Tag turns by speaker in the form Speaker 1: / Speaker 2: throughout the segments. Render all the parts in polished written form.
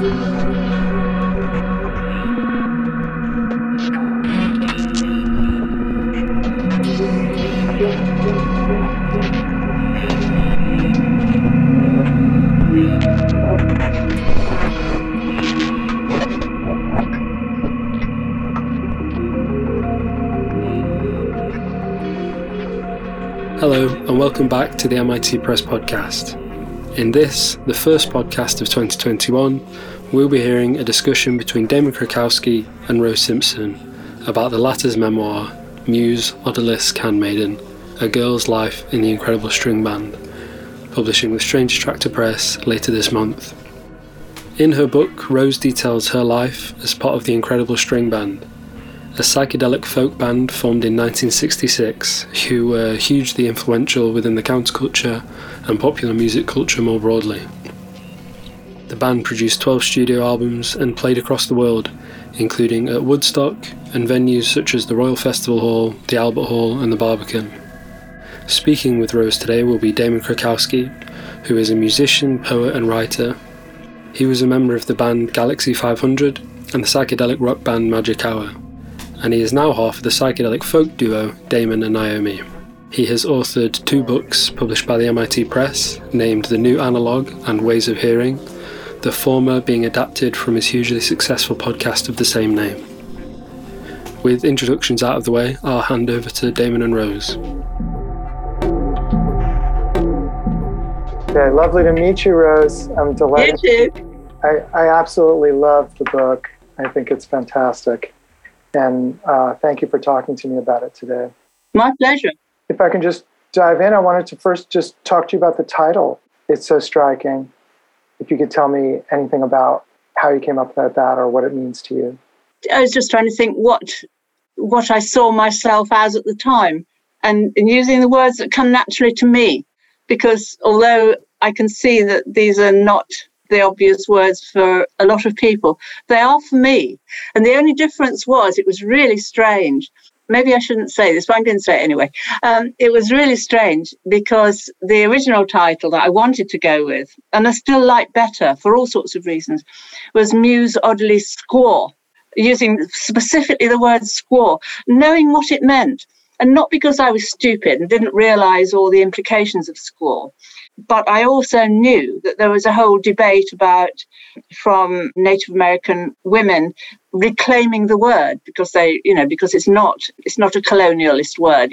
Speaker 1: Hello and welcome back to the MIT Press podcast. In this, the first podcast of 2021, we'll be hearing a discussion between Damon Krakowski and Rose Simpson about the latter's memoir, Muse, Odalisque, Handmaiden, A Girl's Life in the Incredible String Band, publishing with Strange Attractor Press later this month. In her book, Rose details her life as part of the Incredible String Band, a psychedelic folk band formed in 1966 who were hugely influential within the counterculture and popular music culture more broadly. The band produced 12 studio albums and played across the world, including at Woodstock and venues such as the Royal Festival Hall, the Albert Hall and the Barbican. Speaking with Rose today will be Damon Krakowski, who is a musician, poet and writer. He was a member of the band Galaxy 500 and the psychedelic rock band Magic Hour, and he is now half of the psychedelic folk duo Damon and Naomi. He has authored 2 books published by the MIT Press, named The New Analog and Ways of Hearing, the former being adapted from his hugely successful podcast of the same name. With introductions out of the way, I'll hand over to Damon and Rose.
Speaker 2: Okay, lovely to meet you, Rose. I'm delighted.
Speaker 3: You too.
Speaker 2: I absolutely love the book. I think it's fantastic. And thank you for talking to me about it today.
Speaker 3: My pleasure.
Speaker 2: If I can just dive in, I wanted to first just talk to you about the title. It's so striking. If you could tell me anything about how you came up with that or what it means to you.
Speaker 3: I was just trying to think what I saw myself as at the time and using the words that come naturally to me. Because although I can see that these are not the obvious words for a lot of people, they are for me. And the only difference was it was really strange. Maybe I shouldn't say this, but I'm going to say it anyway. It was really strange because the original title that I wanted to go with, and I still like better for all sorts of reasons, was Muse, Odalisque, Squaw, using specifically the word squaw, knowing what it meant. And not because I was stupid and didn't realise all the implications of squaw, but I also knew that there was a whole debate from Native American women reclaiming the word because because it's not a colonialist word.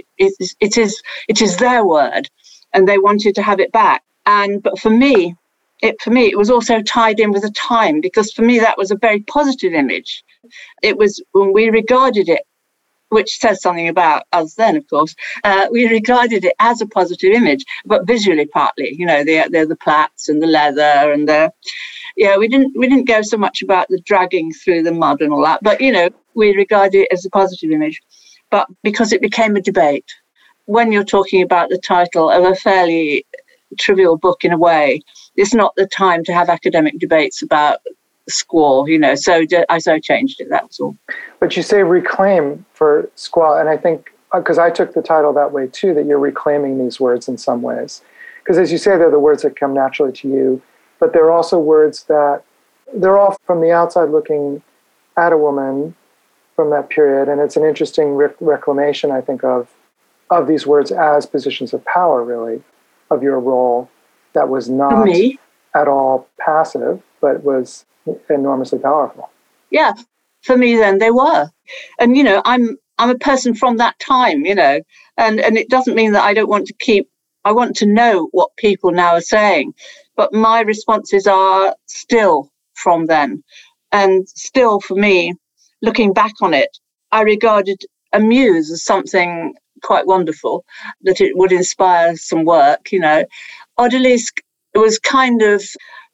Speaker 3: It is their word, and they wanted to have it back. But for me, it was also tied in with the time, because for me that was a very positive image. It was when we regarded it, which says something about us then, of course. We regarded it as a positive image, but visually partly. They're the plaits and the leather and we didn't go so much about the dragging through the mud and all that, but we regarded it as a positive image. But because it became a debate, when you're talking about the title of a fairly trivial book in a way, it's not the time to have academic debates about squaw, so I changed it, that was all.
Speaker 2: But you say reclaim for squaw, and I think, because I took the title that way too, that you're reclaiming these words in some ways. Because as you say, they're the words that come naturally to you, but they're also words that, they're all from the outside looking at a woman from that period, and it's an interesting reclamation, I think, of these words as positions of power, really, of your role that was not at all passive, but was enormously powerful.
Speaker 3: Yeah, for me then they were. And I'm a person from that time, and it doesn't mean that I want to know what people now are saying, but my responses are still from then. And still for me, looking back on it, I regarded a muse as something quite wonderful, that it would inspire some work. Odalisque was kind of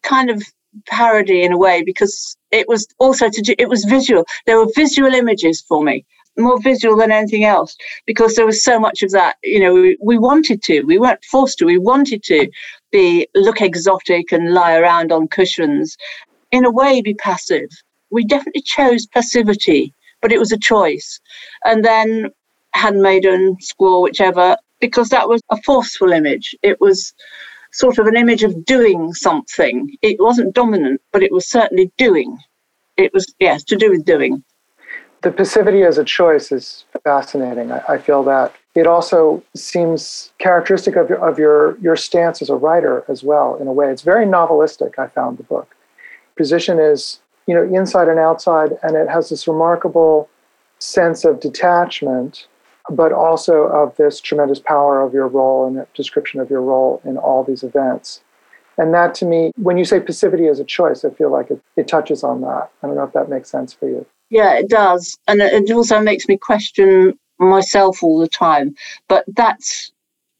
Speaker 3: parody in a way, because it was also it was visual. There were visual images for me, more visual than anything else, because there was so much of that. We wanted to. We weren't forced to. We wanted to look exotic and lie around on cushions. In a way, be passive. We definitely chose passivity, but it was a choice. And then Handmaiden, Squaw, whichever, because that was a forceful image. It was sort of an image of doing something. It wasn't dominant, but it was certainly doing. It was, yes, to do with doing.
Speaker 2: The passivity as a choice is fascinating. I feel that it also seems characteristic of your stance as a writer as well, in a way. It's very novelistic, I found the book. Position is, inside and outside, and it has this remarkable sense of detachment, but also of this tremendous power of your role and the description of your role in all these events. And that, to me, when you say passivity as a choice, I feel like it touches on that. I don't know if that makes sense for you.
Speaker 3: Yeah, it does. And it also makes me question myself all the time. But that's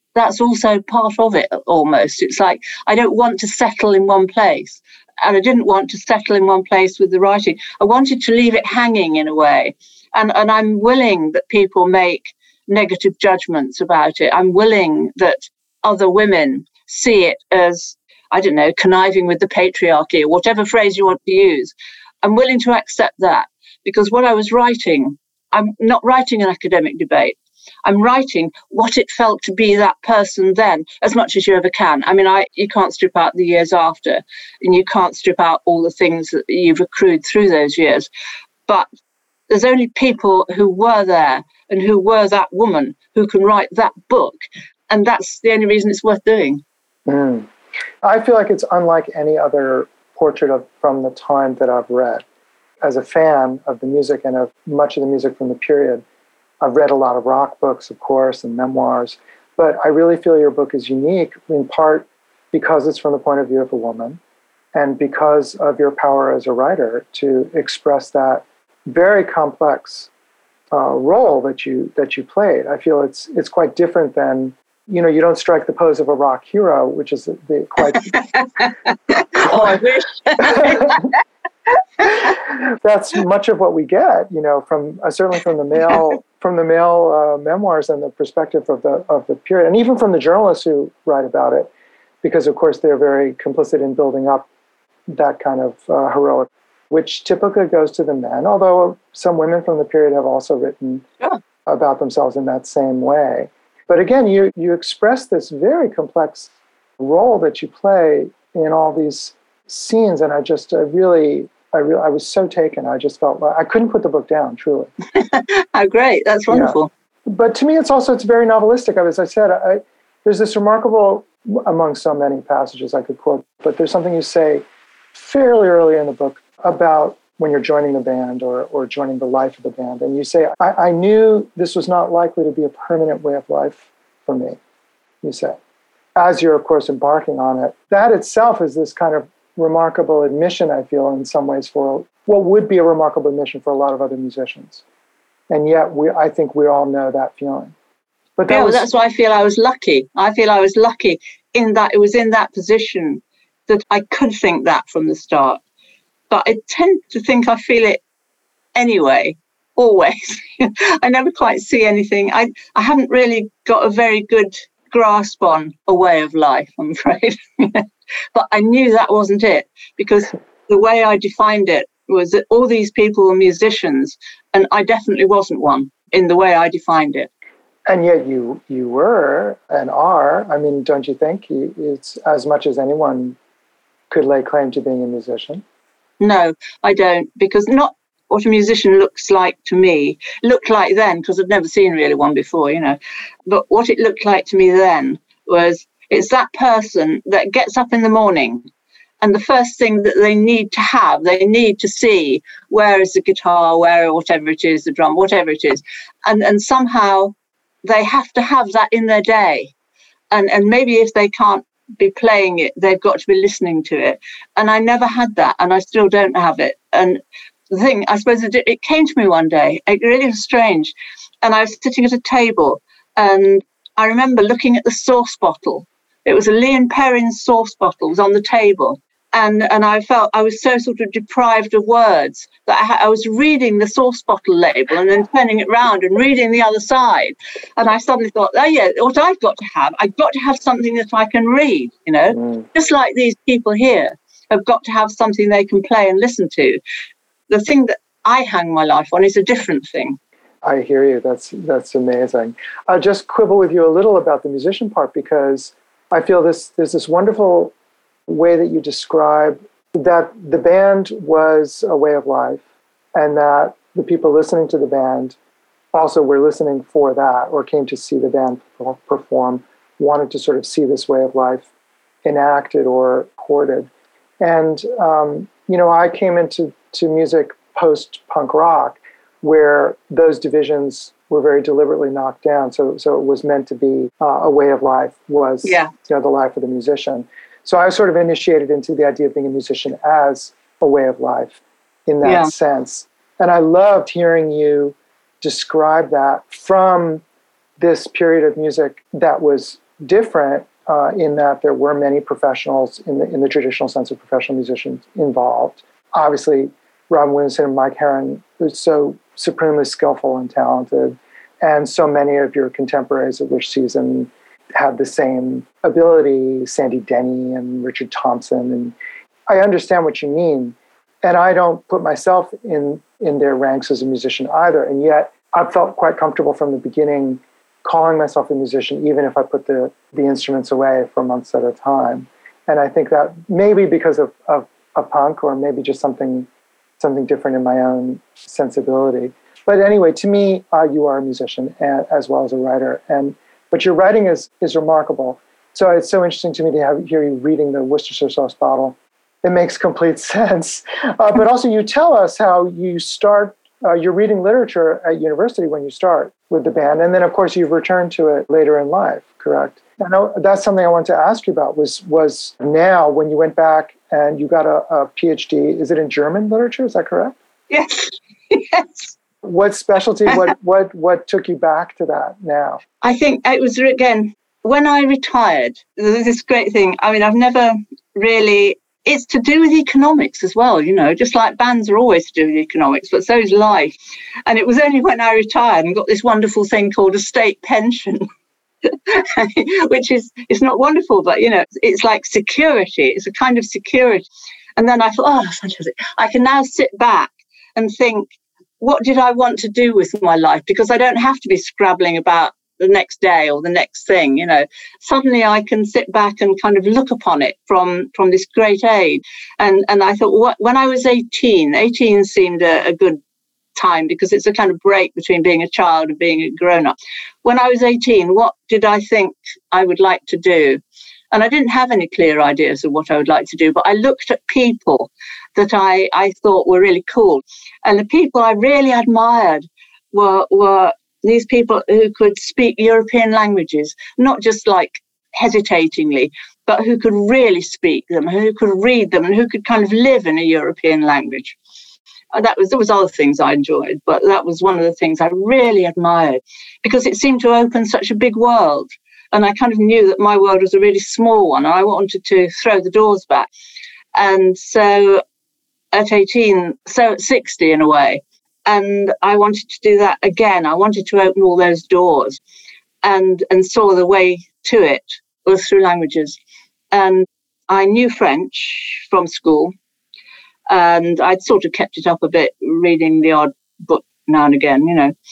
Speaker 3: also part of it, almost. It's like, I don't want to settle in one place. And I didn't want to settle in one place with the writing. I wanted to leave it hanging in a way. And I'm willing that people make negative judgments about it. I'm willing that other women see it as, I don't know, conniving with the patriarchy, or whatever phrase you want to use. I'm willing to accept that, because what I was writing, I'm not writing an academic debate. I'm writing what it felt to be that person then, as much as you ever can. I mean, you can't strip out the years after, and you can't strip out all the things that you've accrued through those years. But there's only people who were there and who were that woman who can write that book. And that's the only reason it's worth doing.
Speaker 2: Mm. I feel like it's unlike any other portrait from the time that I've read. As a fan of the music and of much of the music from the period, I've read a lot of rock books, of course, and memoirs, but I really feel your book is unique, in part because it's from the point of view of a woman, and because of your power as a writer to express that very complex role that you played. I feel it's quite different than, you don't strike the pose of a rock hero, which is quite.
Speaker 3: Oh, I wish.
Speaker 2: That's much of what we get, from certainly from the male memoirs and the perspective of the period, and even from the journalists who write about it, because of course they're very complicit in building up that kind of heroic, which typically goes to the men. Although some women from the period have also written about themselves in that same way. But again, you express this very complex role that you play in all these scenes, and I was so taken. I just felt like I couldn't put the book down, truly.
Speaker 3: How great. That's wonderful.
Speaker 2: Yeah. But to me, it's very novelistic. As I said, there's this remarkable, among so many passages I could quote, but there's something you say fairly early in the book about when you're joining the band or joining the life of the band. And you say, I knew this was not likely to be a permanent way of life for me, you say, as you're, of course, embarking on it. That itself is this kind of remarkable admission, I feel, in some ways, for what would be a remarkable admission for a lot of other musicians. And yet, I think we all know that feeling. But
Speaker 3: that's why I feel I was lucky. I feel I was lucky in that it was in that position that I could think that from the start. But I tend to think I feel it anyway, always. I never quite see anything. I haven't really got a very good grasp on a way of life, I'm afraid. But I knew that wasn't it, because the way I defined it was that all these people were musicians, and I definitely wasn't one in the way I defined it.
Speaker 2: And yet you were and are. I mean, don't you think it's as much as anyone could lay claim to being a musician?
Speaker 3: No, I don't, because not what a musician looks like to me, looked like then, because I've never seen really one before, but what it looked like to me then was it's that person that gets up in the morning and the first thing that they need to see, where is the guitar, where whatever it is, the drum, whatever it is, and somehow they have to have that in their day, and maybe if they can't be playing it, they've got to be listening to it. And I never had that, and I still don't have it. And the thing, I suppose it came to me one day. It really was strange. And I was sitting at a table, and I remember looking at the sauce bottle. It was a Leon Perrin sauce bottle. It was on the table. And I felt I was so sort of deprived of words that I was reading the sauce bottle label and then turning it round and reading the other side. And I suddenly thought, oh yeah, what I've got to have something that I can read, just like these people here have got to have something they can play and listen to. The thing that I hang my life on is a different thing.
Speaker 2: I hear you. That's amazing. I'll just quibble with you a little about the musician part, because I feel there's this wonderful way that you describe that the band was a way of life, and that the people listening to the band also were listening for that, or came to see the band perform, wanted to sort of see this way of life enacted or recorded. And, I came into music post-punk rock, where those divisions were very deliberately knocked down. So it was meant to be a way of life, was the life of the musician. So I was sort of initiated into the idea of being a musician as a way of life in that sense. And I loved hearing you describe that from this period of music that was different in that there were many professionals in the traditional sense of professional musicians involved. Obviously, Robin Williamson and Mike Herron were so supremely skillful and talented, and so many of your contemporaries at Wish Season had the same ability, Sandy Denny and Richard Thompson, and I understand what you mean. And I don't put myself in their ranks as a musician either, and yet I felt quite comfortable from the beginning calling myself a musician, even if I put the instruments away for months at a time. And I think that maybe because of punk, or maybe just something different in my own sensibility. But anyway, to me, you are a musician as well as a writer. But your writing is remarkable. So it's so interesting to me to hear you reading the Worcestershire sauce bottle. It makes complete sense. But also you tell us how you start, you're reading literature at university when you start with the band. And then, of course, you've returned to it later in life, correct? I know that's something I wanted to ask you about was now when you went back and you got a PhD, is it in German literature? Is that correct?
Speaker 3: Yes. Yes.
Speaker 2: What specialty, what took you back to that now?
Speaker 3: I think it was, again, when I retired, there's this great thing. I mean, I've never really, it's to do with economics as well, just like bands are always to do with economics, but so is life. And it was only when I retired and got this wonderful thing called a state pension, which is, it's not wonderful, but, it's like security. It's a kind of security. And then I thought, oh, fantastic. I can now sit back and think, what did I want to do with my life? Because I don't have to be scrabbling about the next day or the next thing, Suddenly I can sit back and kind of look upon it from this great age. And I thought, when I was 18 seemed a good time, because it's a kind of break between being a child and being a grown-up. When I was 18, what did I think I would like to do? And I didn't have any clear ideas of what I would like to do, but I looked at people that I thought were really cool. And the people I really admired were these people who could speak European languages, not just like hesitatingly, but who could really speak them, who could read them, and who could kind of live in a European language. There was other things I enjoyed, but that was one of the things I really admired, because it seemed to open such a big world. And I kind of knew that my world was a really small one, and I wanted to throw the doors back. And so at 18, so at 60 in a way, and I wanted to do that again. I wanted to open all those doors, and saw the way to it was through languages. And I knew French from school, and I'd sort of kept it up a bit, reading the odd book now and again,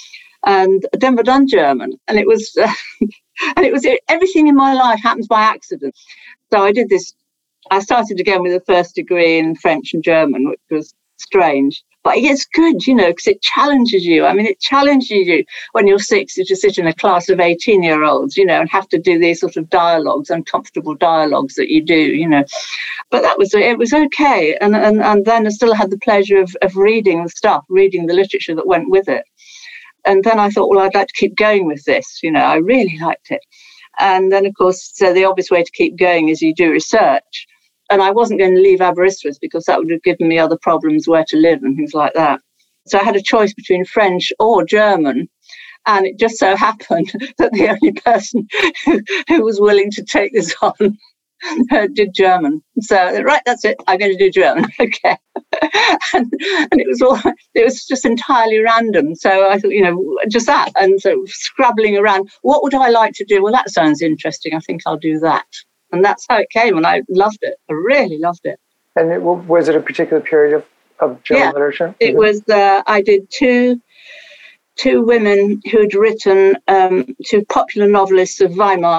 Speaker 3: and I'd never done German. And it was, everything in my life happens by accident. So I did this. I started again with a first degree in French and German, which was strange. But it's good, because it challenges you. I mean, it challenges you when you're 60 to sit in a class of 18-year-olds, and have to do these sort of dialogues, uncomfortable dialogues that you do, But it was okay. And then I still had the pleasure of reading the stuff, reading the literature that went with it. And then I thought, well, I'd like to keep going with this. I really liked it. And then, of course, so the obvious way to keep going is you do research. And I wasn't going to leave Aberystwyth because that would have given me other problems, where to live and things like that. So I had a choice between French or German. And it just so happened that the only person who was willing to take this on did German. So, right, that's it. I'm going to do German. Okay. and it was just entirely random. So I thought, just that. And so scrabbling around, what would I like to do? Well, that sounds interesting. I think I'll do that. And that's how it came, and I loved it. I really loved it. And
Speaker 2: was it a particular period of German literature?
Speaker 3: It was. I did two women who'd written, two popular novelists of Weimar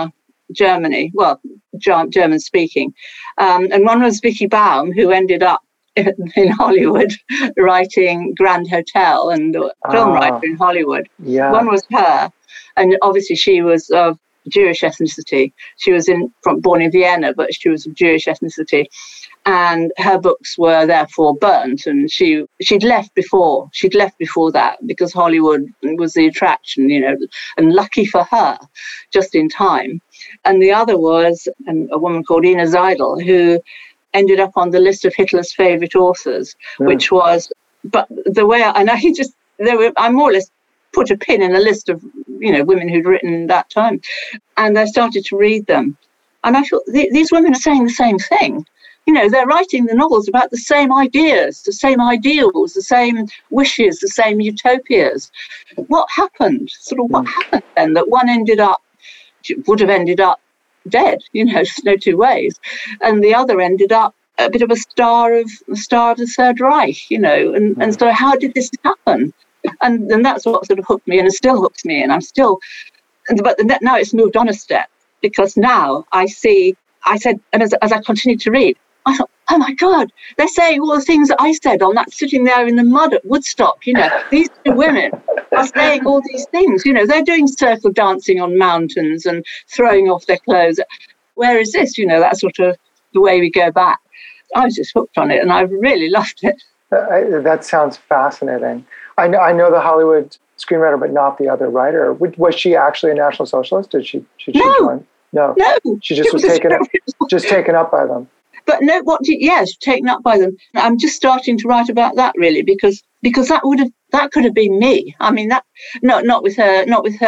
Speaker 3: Germany, well, German speaking. And one was Vicky Baum, who ended up in Hollywood writing Grand Hotel and film writer in Hollywood.
Speaker 2: Yeah.
Speaker 3: One was her. And obviously she was of Jewish ethnicity. She was born in Vienna, but she was of Jewish ethnicity. And her books were therefore burnt, and she'd left before that, because Hollywood was the attraction, and lucky for her, just in time. And the other was a woman called Ina Zeidel, who ended up on the list of Hitler's favorite authors, which was, but the way I more or less put a pin in a list of, women who'd written that time. And I started to read them. And I thought, these women are saying the same thing. They're writing the novels about the same ideas, the same ideals, the same wishes, the same utopias. What happened? What happened then that one would have ended up dead, there's no two ways. And the other ended up a bit of a star of the Third Reich, and so how did this happen? And that's what sort of hooked me, and it still hooks me, and but now it's moved on a step, because now I said, and as I continued to read, I thought, oh my God, they're saying all the things that I said on that sitting there in the mud at Woodstock. These two women are saying all these things. They're doing circle dancing on mountains and throwing off their clothes. Where is this? That's sort of the way we go back. I was just hooked on it, and I really loved it.
Speaker 2: That sounds fascinating. I know the Hollywood screenwriter, but not the other writer. Was she actually a National Socialist? Did she join? No. She just was taken up by them.
Speaker 3: But no, taken up by them. I'm just starting to write about that, really, because that could have been me. I mean, that not with her.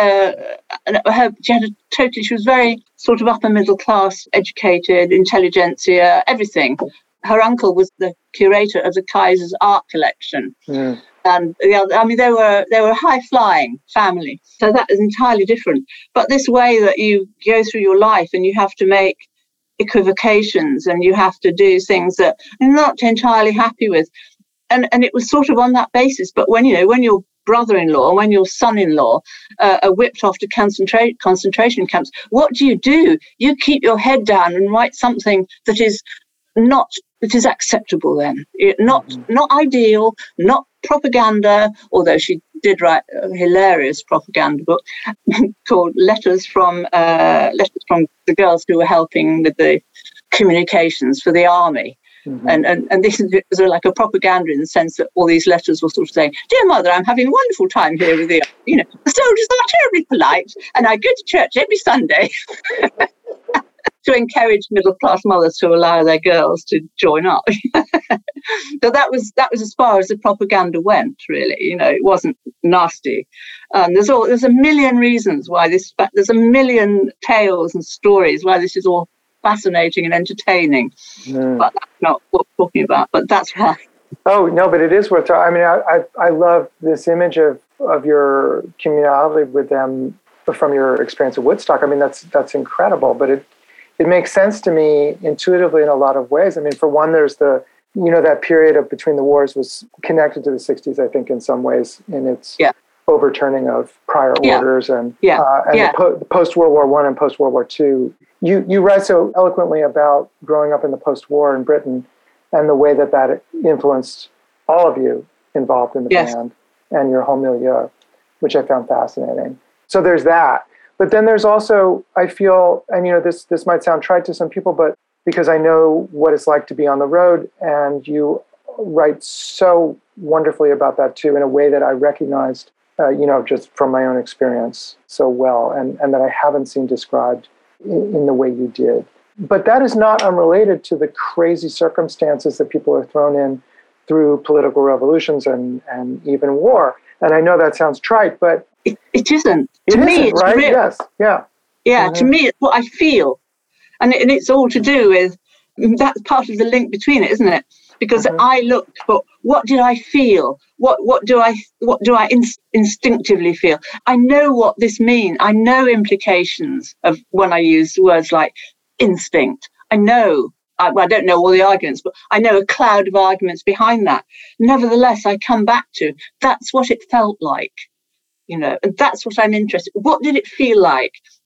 Speaker 3: She was very sort of upper middle class, educated, intelligentsia, everything. Her uncle was the curator of the Kaiser's art collection. And they were a high flying family, so that is entirely different. But this way that you go through your life and you have to make equivocations and you have to do things that you're not entirely happy with, and it was sort of on that basis. But when your brother-in-law and when your son-in-law are whipped off to concentration camps, what do? You keep your head down and write something that is acceptable then. Not ideal, not propaganda, although she did write a hilarious propaganda book called Letters from the girls who were helping with the communications for the army. And this was like a propaganda in the sense that all these letters were sort of saying, "Dear Mother, I'm having a wonderful time here with you. The soldiers are terribly polite, and I go to church every Sunday." To encourage middle-class mothers to allow their girls to join up. So that was as far as the propaganda went, really. It wasn't nasty. There's a million reasons why there's a million tales and stories why this is all fascinating and entertaining. But that's not what we're talking about. But that's why.
Speaker 2: Oh no, but it is worth. I mean, I love this image of your communality with them from your experience at Woodstock. I mean, that's incredible. But it makes sense to me intuitively in a lot of ways. I mean, for one, there's that period of between the wars was connected to the 60s, I think, in some ways, in its overturning of prior orders and the post-World War I and post-World War II. You write so eloquently about growing up in the post-war in Britain and the way that influenced all of you involved in the band and your whole milieu, which I found fascinating. So there's that. But then there's also, I feel, and this might sound trite to some people, but because I know what it's like to be on the road, and you write so wonderfully about that too, in a way that I recognized, just from my own experience so well, and that I haven't seen described in the way you did. But that is not unrelated to the crazy circumstances that people are thrown in through political revolutions and even war. And I know that sounds trite, but
Speaker 3: it isn't.
Speaker 2: To me, it's right? Real. Yes. Yeah.
Speaker 3: Yeah. To me, it's what I feel, and it's all to do with that's part of the link between it, isn't it? Because I looked for what did I feel? What do I instinctively feel? I know what this means. I know implications of when I use words like instinct. I know. I don't know all the arguments, but I know a cloud of arguments behind that. Nevertheless, I come back to that's what it felt like. And that's what I'm interested in. What did it feel like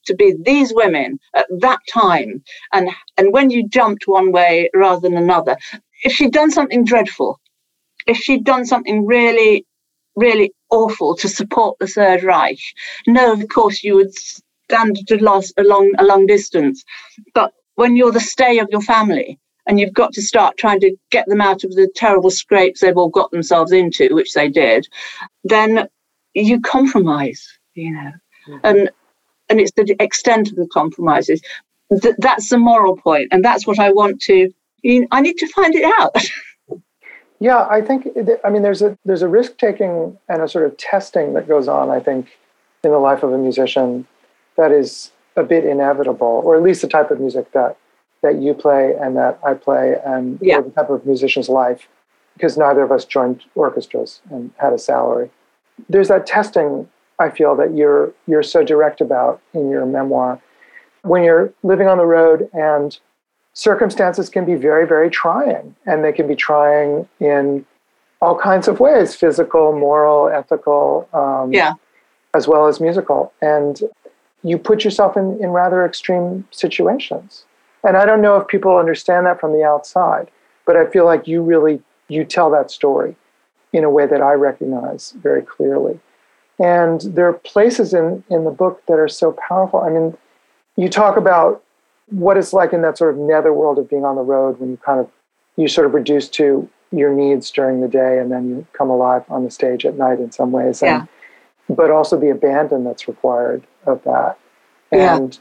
Speaker 3: to be these women at that time, and when you jumped one way rather than another. If she'd done something dreadful, if she'd done something really, really awful to support the Third Reich, no, of course you would stand at a long distance. But when you're the stay of your family and you've got to start trying to get them out of the terrible scrapes they've all got themselves into, which they did, then you compromise, and it's the extent of the compromises. That's the moral point, and that's what I want to. I need to find it out.
Speaker 2: Yeah, I think. There's a risk taking and a sort of testing that goes on, I think, in the life of a musician that is a bit inevitable, or at least the type of music that you play and that I play, and or the type of musician's life, because neither of us joined orchestras and had a salary. There's that testing, I feel, that you're so direct about in your memoir. When you're living on the road, and circumstances can be very, very trying, and they can be trying in all kinds of ways: physical, moral, ethical, as well as musical. And you put yourself in rather extreme situations. And I don't know if people understand that from the outside, but I feel like you tell that story in a way that I recognize very clearly. And there are places in the book that are so powerful. I mean, you talk about what it's like in that sort of netherworld of being on the road, when you sort of reduce to your needs during the day, and then you come alive on the stage at night in some ways. But also the abandon that's required of that. And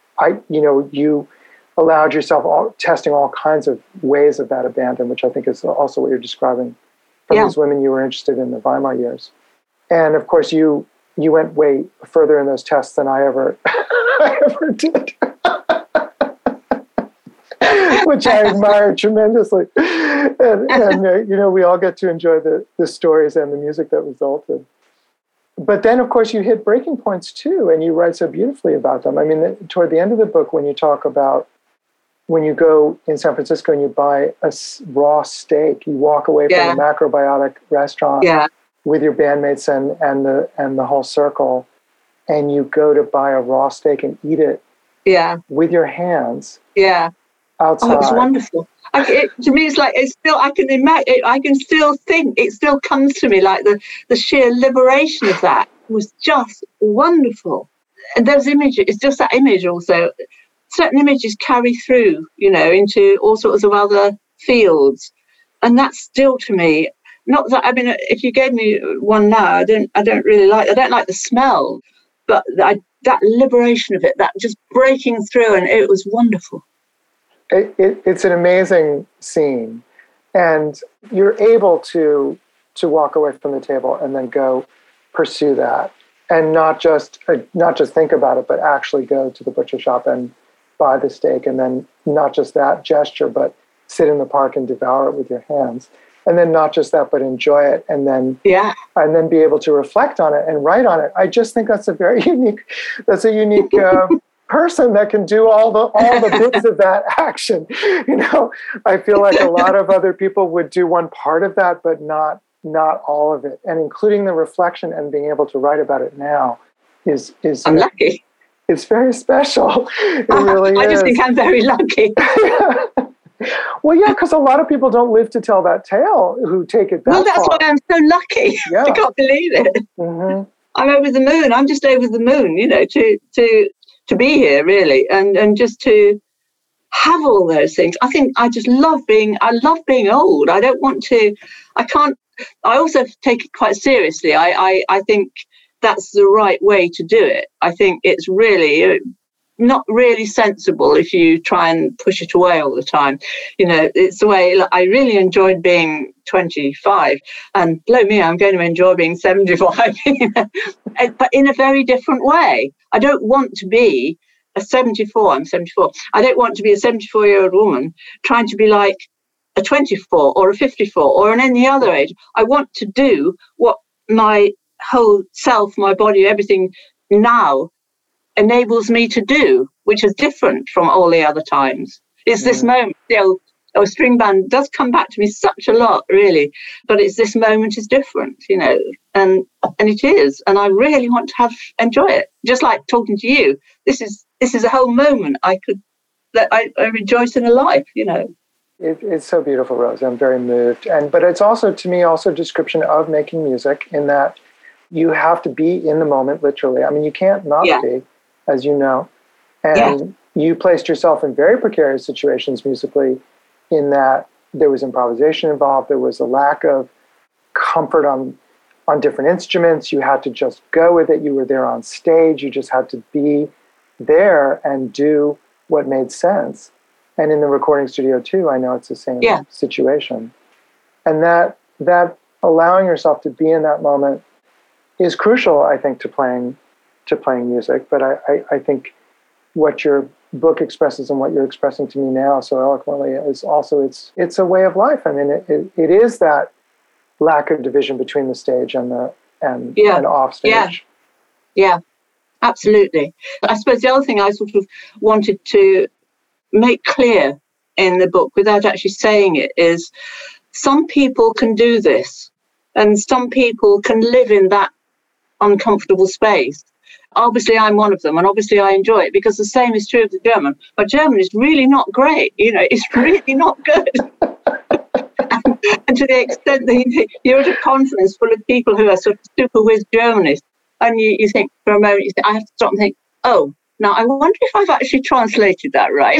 Speaker 2: you allowed yourself testing all kinds of ways of that abandon, which I think is also what you're describing from these women you were interested in the Weimar years. And of course, you went way further in those tests than I ever did, which I admire tremendously. And we all get to enjoy the stories and the music that resulted. But then, of course, you hit breaking points too, and you write so beautifully about them. I mean, toward the end of the book, when you talk about when you go in San Francisco and you buy a raw steak, you walk away from a macrobiotic restaurant with your bandmates and the whole circle, and you go to buy a raw steak and eat it with your hands outside.
Speaker 3: Oh, it's wonderful. To me, it's like I can imagine. I can still think. It still comes to me like the sheer liberation of that was just wonderful. And those images, it's just that image also. Certain images carry through, into all sorts of other fields, and that's still to me. Not that if you gave me one now, I don't really like. I don't like the smell, but that liberation of it, that just breaking through, and it was wonderful.
Speaker 2: It's an amazing scene, and you're able to walk away from the table and then go pursue that, and not just think about it, but actually go to the butcher shop and buy the steak, and then not just that gesture, but sit in the park and devour it with your hands, and then not just that, but enjoy it, and then be able to reflect on it and write on it. I just think that's a very unique person that can do all the bits of that action. I feel like a lot of other people would do one part of that, but not all of it. And including the reflection and being able to write about it now is
Speaker 3: I'm lucky.
Speaker 2: It's very special. It really is.
Speaker 3: I just think I'm very lucky.
Speaker 2: Well, yeah, because a lot of people don't live to tell that tale who take it that
Speaker 3: Well, that's
Speaker 2: far.
Speaker 3: why I'm so lucky.
Speaker 2: Yeah.
Speaker 3: I can't believe it.
Speaker 2: Mm-hmm.
Speaker 3: I'm over the moon. I'm just over the moon, to be here, really, and just to have all those things. I think I love being old. I also take it quite seriously. I think that's the right way to do it. I think it's really not really sensible if you try and push it away all the time. It's the way I really enjoyed being 25, and blow me, I'm going to enjoy being 75, but in a very different way. I don't want to be I'm 74. I don't want to be a 74-year-old woman trying to be like a 24 or a 54 or in any other age. I want to do what my whole self, my body, everything now enables me to do, which is different from all the other times. It's this moment still or string band does come back to me such a lot, really. But it's this moment is different, and it is. And I really want to enjoy it. Just like talking to you. This is a whole moment I rejoice in a life,
Speaker 2: It's so beautiful, Rose. I'm very moved. But it's also, to me, also a description of making music in that you have to be in the moment, literally. I mean, you can't not be, as you know. And you placed yourself in very precarious situations musically in that there was improvisation involved. There was a lack of comfort on different instruments. You had to just go with it. You were there on stage. You just had to be there and do what made sense. And in the recording studio too, I know it's the same situation. And that allowing yourself to be in that moment is crucial, I think, to playing music. But I think what your book expresses and what you're expressing to me now so eloquently is also it's a way of life. I mean, it is that lack of division between the stage and off stage.
Speaker 3: Yeah, absolutely. I suppose the other thing I sort of wanted to make clear in the book without actually saying it is some people can do this and some people can live in that uncomfortable space. Obviously, I'm one of them, and obviously I enjoy it because the same is true of the German. But German is really not great, it's really not good. and to the extent that you're at a conference full of people who are sort of super whiz Germanists, and you think for a moment, I have to stop and think, oh, now I wonder if I've actually translated that right.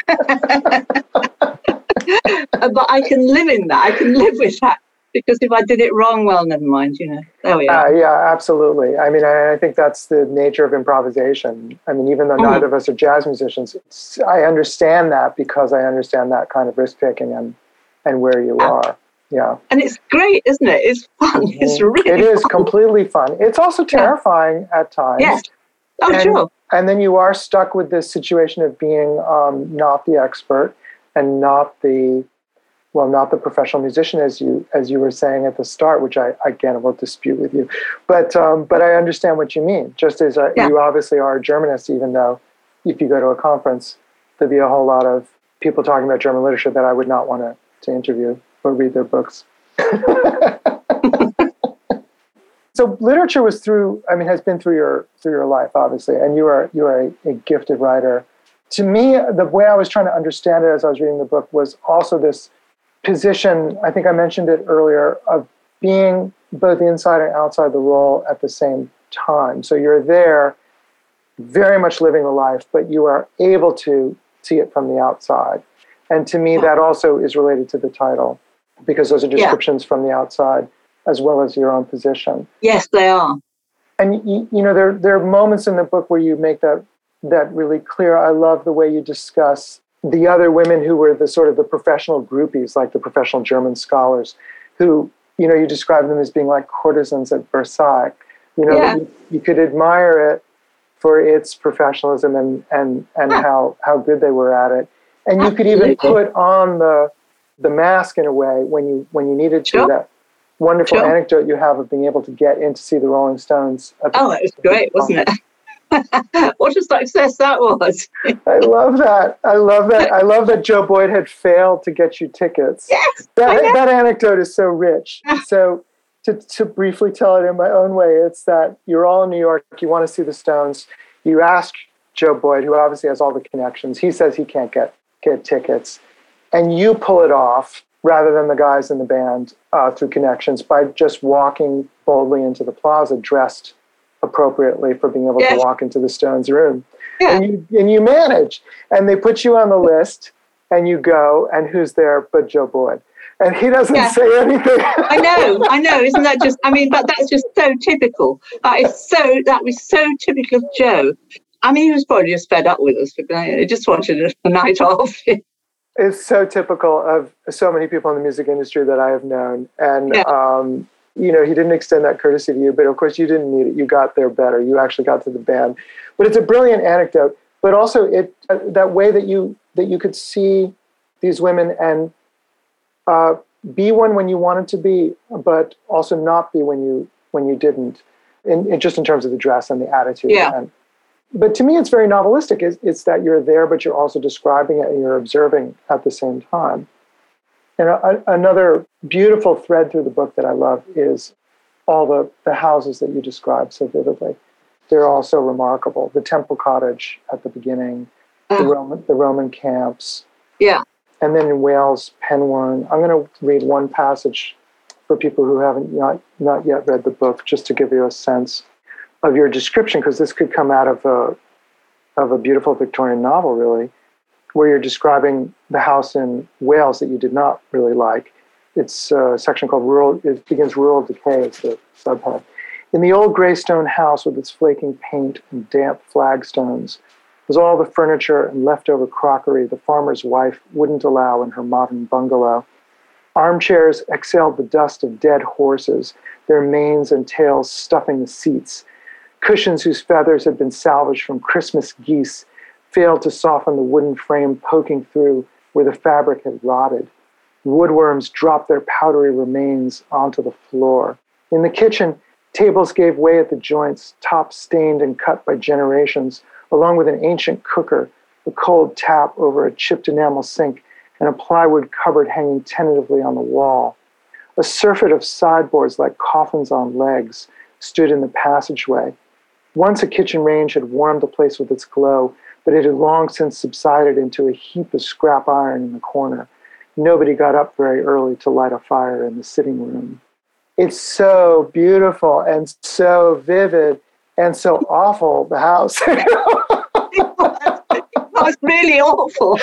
Speaker 3: But I can live in that. I can live with that. Because if I did it wrong, well, never mind, There we are.
Speaker 2: Yeah, absolutely. I mean, I think that's the nature of improvisation. I mean, even though neither of us are jazz musicians, I understand that because I understand that kind of risk-taking and where you are. Yeah.
Speaker 3: And it's great, isn't it? It's fun. Mm-hmm. It's really
Speaker 2: It is completely fun. It's also terrifying at times.
Speaker 3: Yes. Oh, sure.
Speaker 2: And then you are stuck with this situation of being not the expert and not the professional musician, as you were saying at the start, which I again will dispute with you, but I understand what you mean. Just as you obviously are a Germanist, even though if you go to a conference, there'd be a whole lot of people talking about German literature that I would not want to interview or read their books. So literature has been through your life, obviously, and you are a gifted writer. To me, the way I was trying to understand it as I was reading the book was also this position, I think I mentioned it earlier, of being both inside and outside the role at the same time. So you're there very much living the life, but you are able to see it from the outside. And to me, that also is related to the title, because those are descriptions from the outside as well as your own position.
Speaker 3: Yes, they are.
Speaker 2: And there are moments in the book where you make that really clear. I love the way you discuss the other women who were the sort of the professional groupies, like the professional German scholars, who, you describe them as being like courtesans at Versailles. You could admire it for its professionalism and how good they were at it. And you could even put on the mask in a way when you needed to.
Speaker 3: Sure.
Speaker 2: That wonderful anecdote you have of being able to get in to see the Rolling Stones.
Speaker 3: It was great, wasn't it? What a success that was.
Speaker 2: I love that. I love that Joe Boyd had failed to get you tickets.
Speaker 3: Yes,
Speaker 2: that anecdote is so rich. So to briefly tell it in my own way, it's that you're all in New York, you want to see the Stones, you ask Joe Boyd, who obviously has all the connections, he says he can't get tickets, and you pull it off rather than the guys in the band through connections by just walking boldly into the plaza dressed appropriately for being able to walk into the Stones room. Yeah. And you manage. And they put you on the list and you go, and who's there but Joe Boyd? And he doesn't say anything.
Speaker 3: I know. Isn't that just, but that's just so typical. That was so typical of Joe. He was probably just fed up with us. He just wanted a night off.
Speaker 2: It's so typical of so many people in the music industry that I have known. And, he didn't extend that courtesy to you, but of course you didn't need it. You got there better. You actually got to the band. But it's a brilliant anecdote. But also that way that you could see these women and be one when you wanted to be, but also not be when you didn't, just in terms of the dress and the attitude.
Speaker 3: Yeah.
Speaker 2: But to me, it's very novelistic. It's that you're there, but you're also describing it and you're observing at the same time. And another beautiful thread through the book that I love is all the houses that you describe so vividly. They're all so remarkable. The Temple Cottage at the beginning, the Roman camps.
Speaker 3: Yeah.
Speaker 2: And then in Wales, Penworn. I'm going to read one passage for people who haven't not yet read the book, just to give you a sense of your description, because this could come out of a beautiful Victorian novel, really, where you're describing the house in Wales that you did not really like. It's a section called Rural. It begins Rural Decay as the subhead. In the old grey stone house with its flaking paint and damp flagstones was all the furniture and leftover crockery the farmer's wife wouldn't allow in her modern bungalow. Armchairs exhaled the dust of dead horses, their manes and tails stuffing the seats. Cushions whose feathers had been salvaged from Christmas geese failed to soften the wooden frame poking through where the fabric had rotted. Woodworms dropped their powdery remains onto the floor. In the kitchen, tables gave way at the joints, tops stained and cut by generations, along with an ancient cooker, a cold tap over a chipped enamel sink, and a plywood cupboard hanging tentatively on the wall. A surfeit of sideboards like coffins on legs stood in the passageway. Once a kitchen range had warmed the place with its glow, but it had long since subsided into a heap of scrap iron in the corner. Nobody got up very early to light a fire in the sitting room. It's so beautiful and so vivid and so awful, the house.
Speaker 3: It was really awful.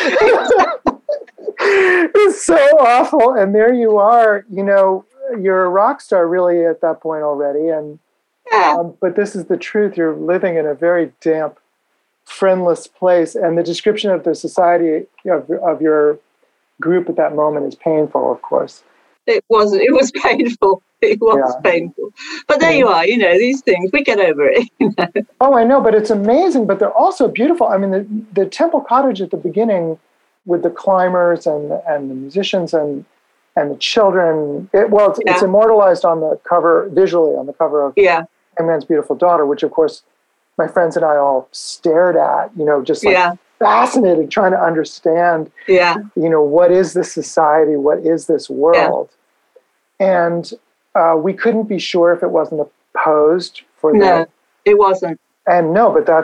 Speaker 2: It's so awful. And there you are, you're a rock star really at that point already. And but this is the truth. You're living in a very damp, friendless place. And the description of the society of your group at that moment is painful, of course.
Speaker 3: It was painful. It was painful. But there you are, these things, we get over it.
Speaker 2: Oh, I know, but it's amazing. But they're also beautiful. I mean, the Temple Cottage at the beginning with the climbers and the musicians and the children, it's immortalized on the cover, visually on the cover of Hangman's Beautiful Daughter, which, of course, my friends and I all stared at, just like fascinated, trying to understand, what is this society? What is this world? Yeah. And we couldn't be sure if it wasn't opposed for
Speaker 3: No, it wasn't.
Speaker 2: And no, but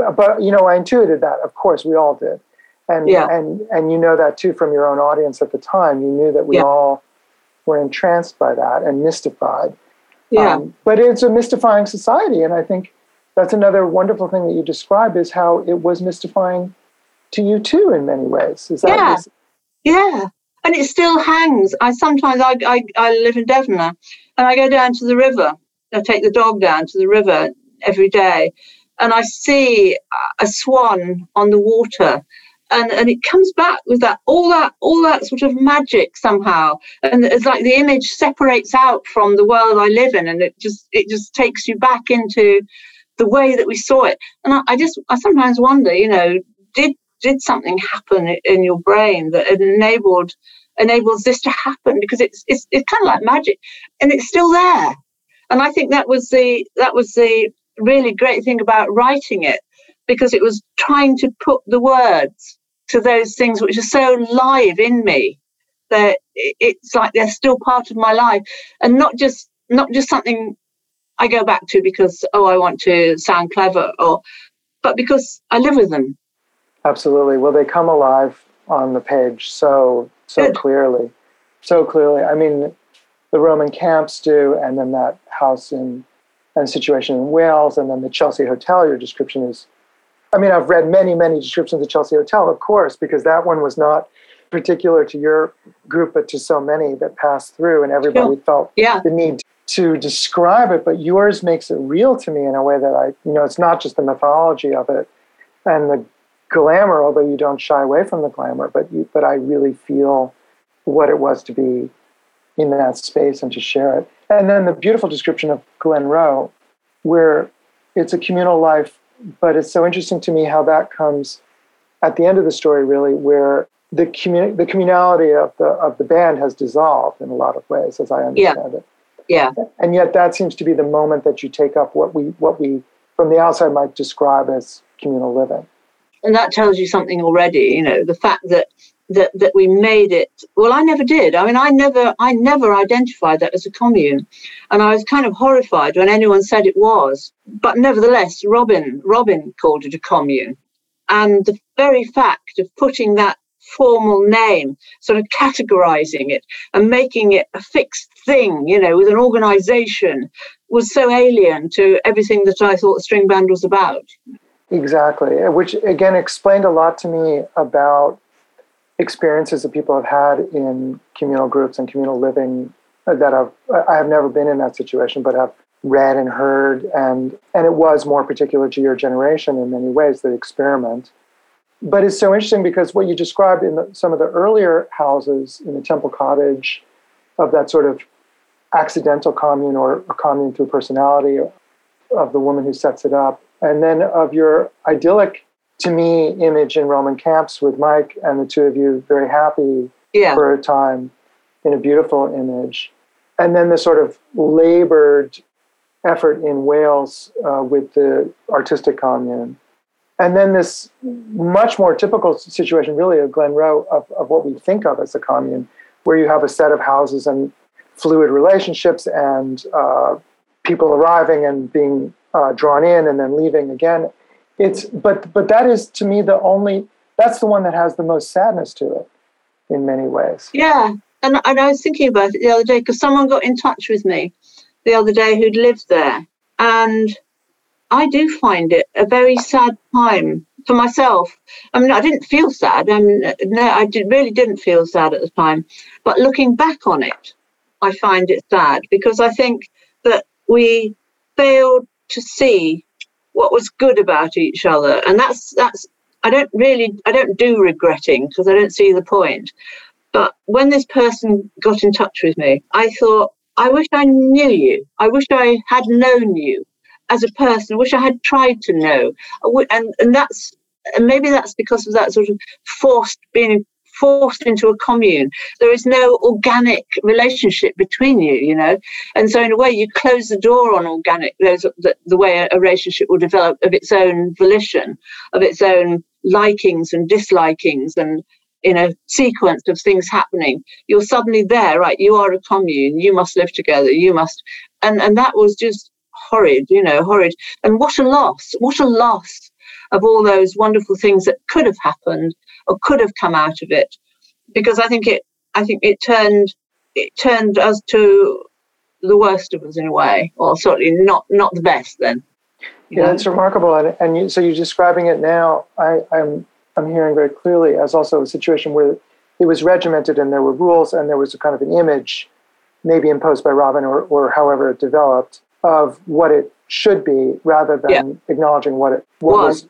Speaker 2: I intuited that. Of course, we all did. And that too from your own audience at the time. You knew that we all were entranced by that and mystified. Yeah. But it's a mystifying society. And I think that's another wonderful thing that you describe is how it was mystifying to you too in many ways. Is that
Speaker 3: Yeah. And it still hangs. I live in Devon now, and I go down to the river. I take the dog down to the river every day, and I see a swan on the water, and it comes back with all that sort of magic somehow, and it's like the image separates out from the world I live in, and it just takes you back into the way that we saw it. And I sometimes wonder, did something happen in your brain that enables this to happen? Because it's kind of like magic, and it's still there. And I think that was the really great thing about writing it, because it was trying to put the words to those things which are so live in me that it's like they're still part of my life, and not just something I go back to because I want to sound clever, but because I live with them.
Speaker 2: Absolutely. Well, they come alive on the page so clearly. So clearly. I mean, the Roman camps do, and then that house and situation in Wales, and then the Chelsea Hotel, your description is... I mean, I've read many, many descriptions of Chelsea Hotel, of course, because that one was not particular to your group, but to so many that passed through, and everybody felt the need to describe it. But yours makes it real to me in a way that it's not just the mythology of it and the glamour, although you don't shy away from the glamour, but I really feel what it was to be in that space and to share it. And then the beautiful description of Glen Roe, where it's a communal life, but it's so interesting to me how that comes at the end of the story, really, where the communality of the band has dissolved in a lot of ways, as I understand it.
Speaker 3: Yeah.
Speaker 2: And yet that seems to be the moment that you take up what we from the outside might describe as communal living.
Speaker 3: And that tells you something already, the fact that that we made it. Well, I never did. I mean, I never identified that as a commune, and I was kind of horrified when anyone said it was. But nevertheless, Robin called it a commune, and the very fact of putting that formal name, sort of categorizing it and making it a fixed thing, with an organization, was so alien to everything that I thought the string band was about.
Speaker 2: Exactly, which again explained a lot to me about experiences that people have had in communal groups and communal living that I have never been in that situation, but have read and heard, and it was more particular to your generation in many ways, the experiment. But it's so interesting because what you described in some of the earlier houses in the Temple Cottage, of that sort of accidental commune or commune through personality of the woman who sets it up, and then of your idyllic, to me, image in Roman camps with Mike and the two of you very happy for a time in a beautiful image. And then the sort of labored effort in Wales with the artistic commune. And then this much more typical situation, really, of Glenroe, of what we think of as a commune, where you have a set of houses and fluid relationships and people arriving and being drawn in and then leaving again. But that is, to me, that's the one that has the most sadness to it in many ways.
Speaker 3: Yeah, and I was thinking about it the other day because someone got in touch with me the other day who'd lived there, and I do find it a very sad time for myself. I mean, I didn't feel sad. Really didn't feel sad at the time. But looking back on it, I find it sad because I think that we failed to see what was good about each other. And that's I don't do regretting because I don't see the point. But when this person got in touch with me, I thought, I wish I knew you. I wish I had known you as a person. I wish I had tried to know. And maybe that's because of that sort of being forced into a commune. There is no organic relationship between you, And so in a way, you close the door on organic, the way a relationship will develop of its own volition, of its own likings and dislikings, and in a sequence of things happening. You're suddenly there, right? You are a commune. You must live together. You must. And that was just horrid, horrid. And what a loss of all those wonderful things that could have happened or could have come out of it, because I think it turned us to the worst of us in a way, or certainly not the best then.
Speaker 2: Yeah, it's remarkable, and so you're describing it now. I'm hearing very clearly as also a situation where it was regimented and there were rules and there was a kind of an image, maybe imposed by Robin or however it developed, of what it should be, rather than acknowledging what it was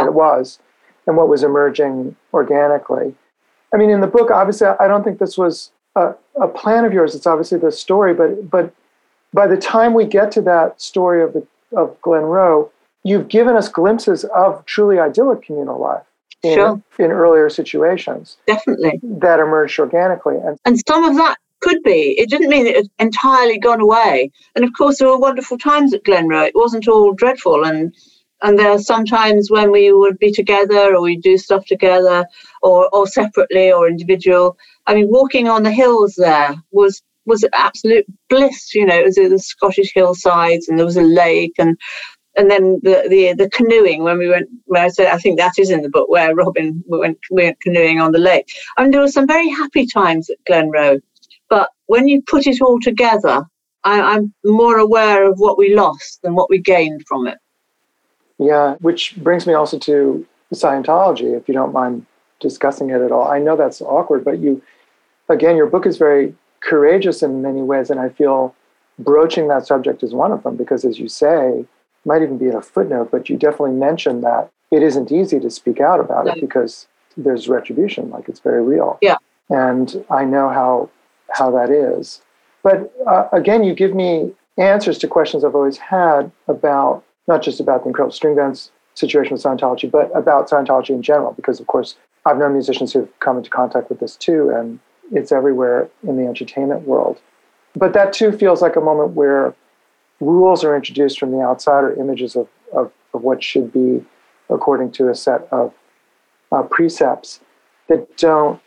Speaker 2: and what was emerging organically. I mean, in the book, obviously, I don't think this was a plan of yours. It's obviously the story, but by the time we get to that story of Glenroe, you've given us glimpses of truly idyllic communal life in earlier situations.
Speaker 3: Definitely.
Speaker 2: That emerged organically.
Speaker 3: And some of that could be. It didn't mean it had entirely gone away. And of course, there were wonderful times at Glenroe. It wasn't all dreadful. And there are some times when we would be together or we'd do stuff together or separately or individual. I mean, walking on the hills there was absolute bliss. It was the Scottish hillsides and there was a lake and then the canoeing when we went, where I said, I think that is in the book, where Robin we went canoeing on the lake. I mean, there were some very happy times at Glenroe. But when you put it all together, I'm more aware of what we lost than what we gained from it.
Speaker 2: Yeah, which brings me also to Scientology, if you don't mind discussing it at all. I know that's awkward, but your book is very courageous in many ways, and I feel broaching that subject is one of them, because as you say, it might even be in a footnote, but you definitely mentioned that it isn't easy to speak out about it because there's retribution, like it's very real.
Speaker 3: Yeah.
Speaker 2: And I know how that is. But again, you give me answers to questions I've always had about, not just about the Incredible String Band's situation with Scientology, but about Scientology in general, because of course, I've known musicians who've come into contact with this too, and it's everywhere in the entertainment world. But that too feels like a moment where rules are introduced from the outside, or images of what should be according to a set of precepts that don't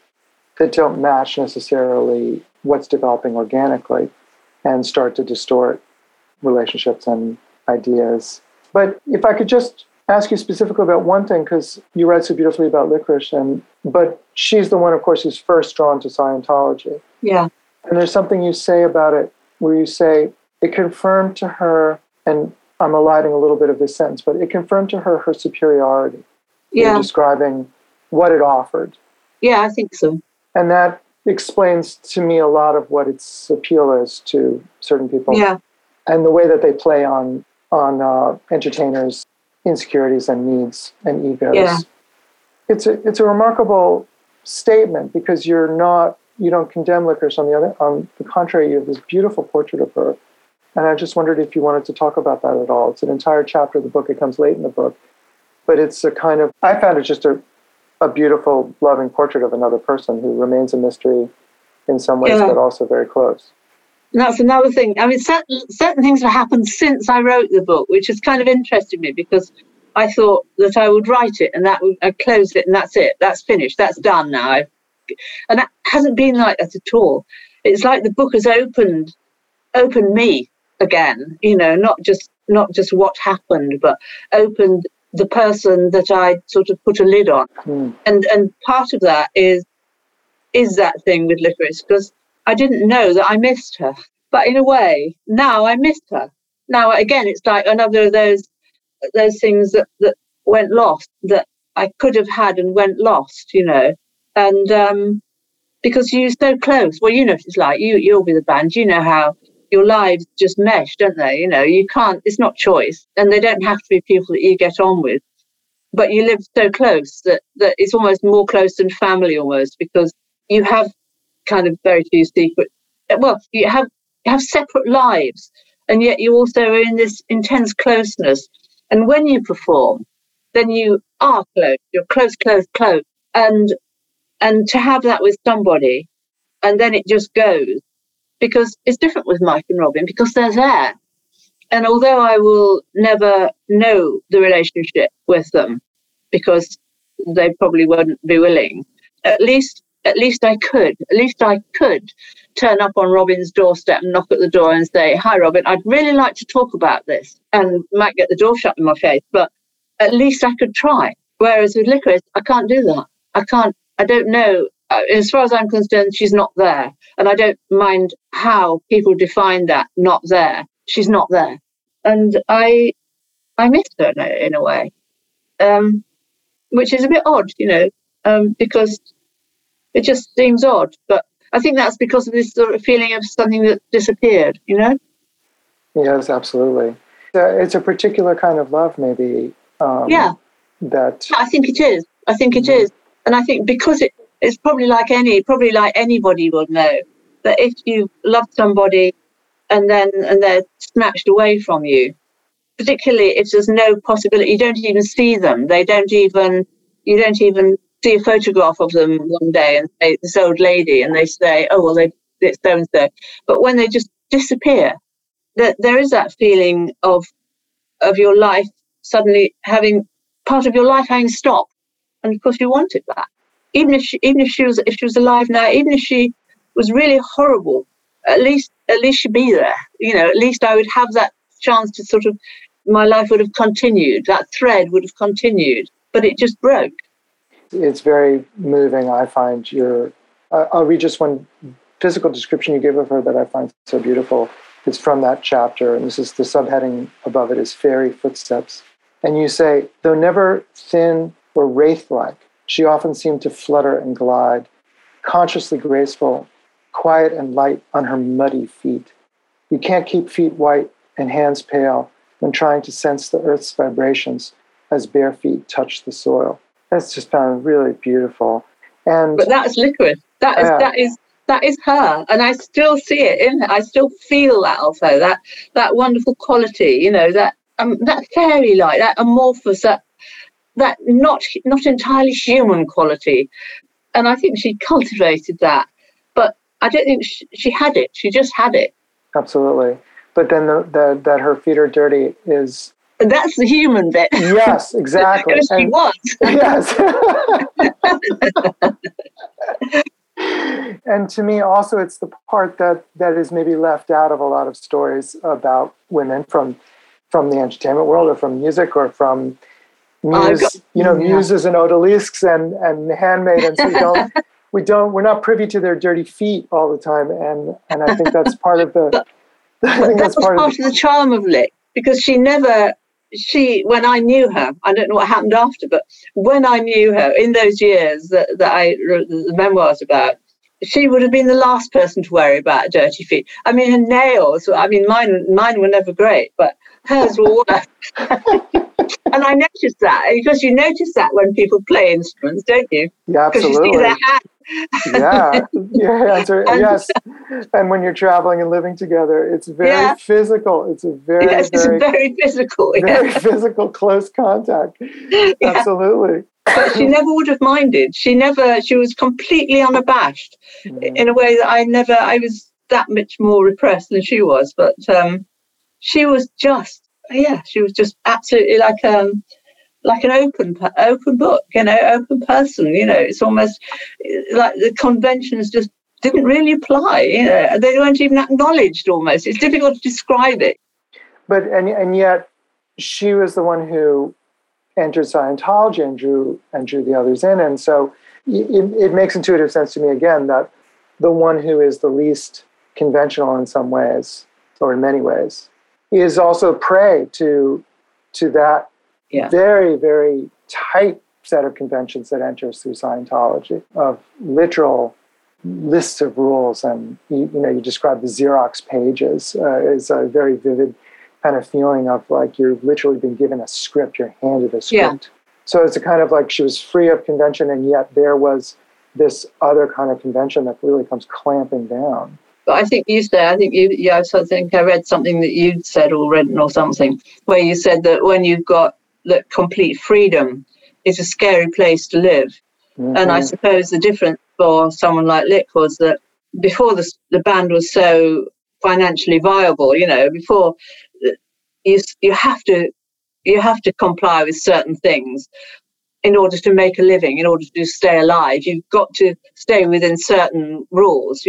Speaker 2: that don't match necessarily what's developing organically and start to distort relationships and ideas. But if I could just ask you specifically about one thing, because you write so beautifully about Licorice, but she's the one, of course, who's first drawn to Scientology.
Speaker 3: Yeah.
Speaker 2: And there's something you say about it where you say it confirmed to her, and I'm eliding a little bit of this sentence, but it confirmed to her superiority.
Speaker 3: Yeah.
Speaker 2: You're describing what it offered.
Speaker 3: Yeah, I think so.
Speaker 2: And that explains to me a lot of what its appeal is to certain people.
Speaker 3: Yeah.
Speaker 2: And the way that they play on entertainers' insecurities and needs and egos.
Speaker 3: Yeah.
Speaker 2: It's a remarkable statement because you don't condemn Licorice. On the contrary, you have this beautiful portrait of her. And I just wondered if you wanted to talk about that at all. It's an entire chapter of the book. It comes late in the book. But it's a kind of, I found it just a beautiful, loving portrait of another person who remains a mystery in some ways, but also very close.
Speaker 3: And that's another thing. I mean, certain things have happened since I wrote the book, which has kind of interested me because I thought that I would write it and I'd close it and that's it. That's finished. That's done now. And that hasn't been like that at all. It's like the book has opened me again, not just what happened, but opened the person that I sort of put a lid on. And part of that is that thing with Licorice, because I didn't know that I missed her. But in a way, now I missed her. Now, again, it's like another of those things that went lost, that I could have had and went lost, And because you're so close. Well, you know what it's like. You'll be the band. You know how your lives just mesh, don't they? You can't, it's not choice. And they don't have to be people that you get on with. But you live so close that it's almost more close than family almost, because you have kind of very few secrets. Well, you have separate lives, and yet you also are in this intense closeness. And when you perform, then you are close. You're close. And to have that with somebody, and then it just goes. Because it's different with Mike and Robin, because they're there. And although I will never know the relationship with them, because they probably wouldn't be willing, at least I could. At least I could turn up on Robin's doorstep and knock at the door and say, "Hi, Robin, I'd really like to talk about this." And might get the door shut in my face, but at least I could try. Whereas with Licorice, I can't do that. I don't know. As far as I'm concerned, she's not there. And I don't mind how people define that, not there. She's not there. And I missed her in a way, which is a bit odd, because it just seems odd. But I think that's because of this sort of feeling of something that disappeared,
Speaker 2: Yes, absolutely. It's a particular kind of love, maybe. That
Speaker 3: I think it is. And I think because it's probably like anybody will know that if you love somebody and they're snatched away from you, particularly if there's no possibility, you don't even see them. You don't even see a photograph of them one day and say, "This old lady," and they say, "Oh, well, it's so and so." But when they just disappear, there is that feeling of your life suddenly having part of your life having stopped, and of course you want it back. Even if she was alive now, even if she was really horrible, at least she'd be there. At least I would have that chance to sort of, my life would have continued. That thread would have continued, but it just broke.
Speaker 2: It's very moving. I find I'll read just one physical description you give of her that I find so beautiful. It's from that chapter, and this is the subheading above it is Fairy Footsteps. And you say, though never thin or wraith-like, she often seemed to flutter and glide, consciously graceful, quiet and light on her muddy feet. You can't keep feet white and hands pale when trying to sense the earth's vibrations as bare feet touch the soil. That's just found really beautiful. But
Speaker 3: that's Licorice. That is her, and I still see it in her. I still feel that also. That wonderful quality, that fairy-like, that amorphous, that not entirely human quality. And I think she cultivated that, but I don't think she had it. She just had it. Absolutely.
Speaker 2: But then that her feet are dirty is...
Speaker 3: That's the human bit.
Speaker 2: Yes, exactly.
Speaker 3: Because she was.
Speaker 2: Yes. And to me, also, it's the part that is maybe left out of a lot of stories about women from the entertainment world, or from music, or from muses and odalisques and handmaidens. We're not privy to their dirty feet all the time, and I think that's part of the.
Speaker 3: That's part of the charm of Lick, because when I knew her, I don't know what happened after, but when I knew her in those years that I wrote the memoirs about, she would have been the last person to worry about dirty feet. I mean, her nails, mine were never great, but hers were worse. And I noticed that, because you notice that when people play instruments, don't you?
Speaker 2: Yeah, absolutely.
Speaker 3: Because you see their hands.
Speaker 2: Yes. And when you're traveling and living together, it's very physical. It's a very physical, close contact. Yeah. Absolutely.
Speaker 3: But she never would have minded. She was completely unabashed in a way that I was that much more repressed than she was. But she was just absolutely like an open book, open person. It's almost like the conventions just didn't really apply. They weren't even acknowledged. Almost, it's difficult to describe it.
Speaker 2: But and yet, she was the one who entered Scientology and drew the others in, and so it makes intuitive sense to me again that the one who is the least conventional in some ways, or in many ways, is also prey to that very, very tight set of conventions that enters through Scientology, of literal lists of rules. And you describe the Xerox pages as a very vivid kind of feeling of like you've literally been given a script, you're handed a script. Yeah. So it's a kind of like she was free of convention, and yet there was this other kind of convention that really comes clamping down.
Speaker 3: But I think I read something that you'd said or written or something, where you said that when you've got the complete freedom, it's a scary place to live. Mm-hmm. And I suppose the difference for someone like Lick was that before the band was so financially viable, before you have to comply with certain things in order to make a living, in order to stay alive. You've got to stay within certain rules,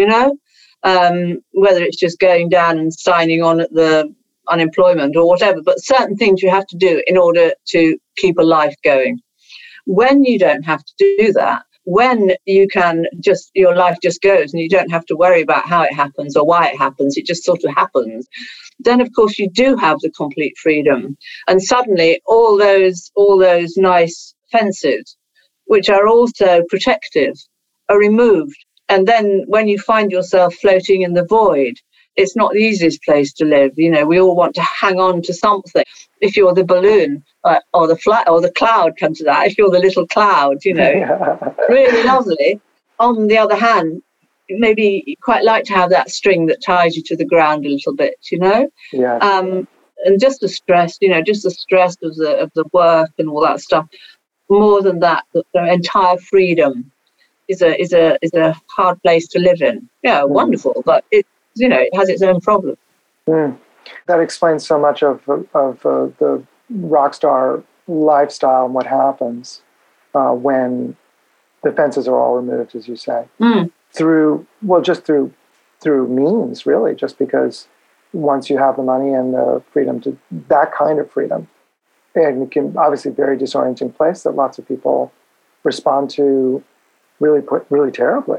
Speaker 3: whether it's just going down and signing on at the unemployment or whatever, but certain things you have to do in order to keep a life going. When you don't have to do that, when you can your life just goes and you don't have to worry about how it happens or why it happens, it just sort of happens, then of course you do have the complete freedom. And suddenly all those nice fences, which are also protective, are removed. And then when you find yourself floating in the void, it's not the easiest place to live. We all want to hang on to something. If you're the balloon or the flat or the cloud, come to that. If you're the little cloud, really lovely. On the other hand, maybe you quite like to have that string that ties you to the ground a little bit, Yeah. And just the stress, just the stress of the work and all that stuff. More than that, the entire freedom is a hard place to live in. Yeah, wonderful, but it has its own problems.
Speaker 2: That explains so much of the rock star lifestyle and what happens when the fences are all removed, as you say, through means, really, just because once you have the money and the freedom to that kind of freedom, and it can obviously very disorienting place that lots of people respond to really terribly.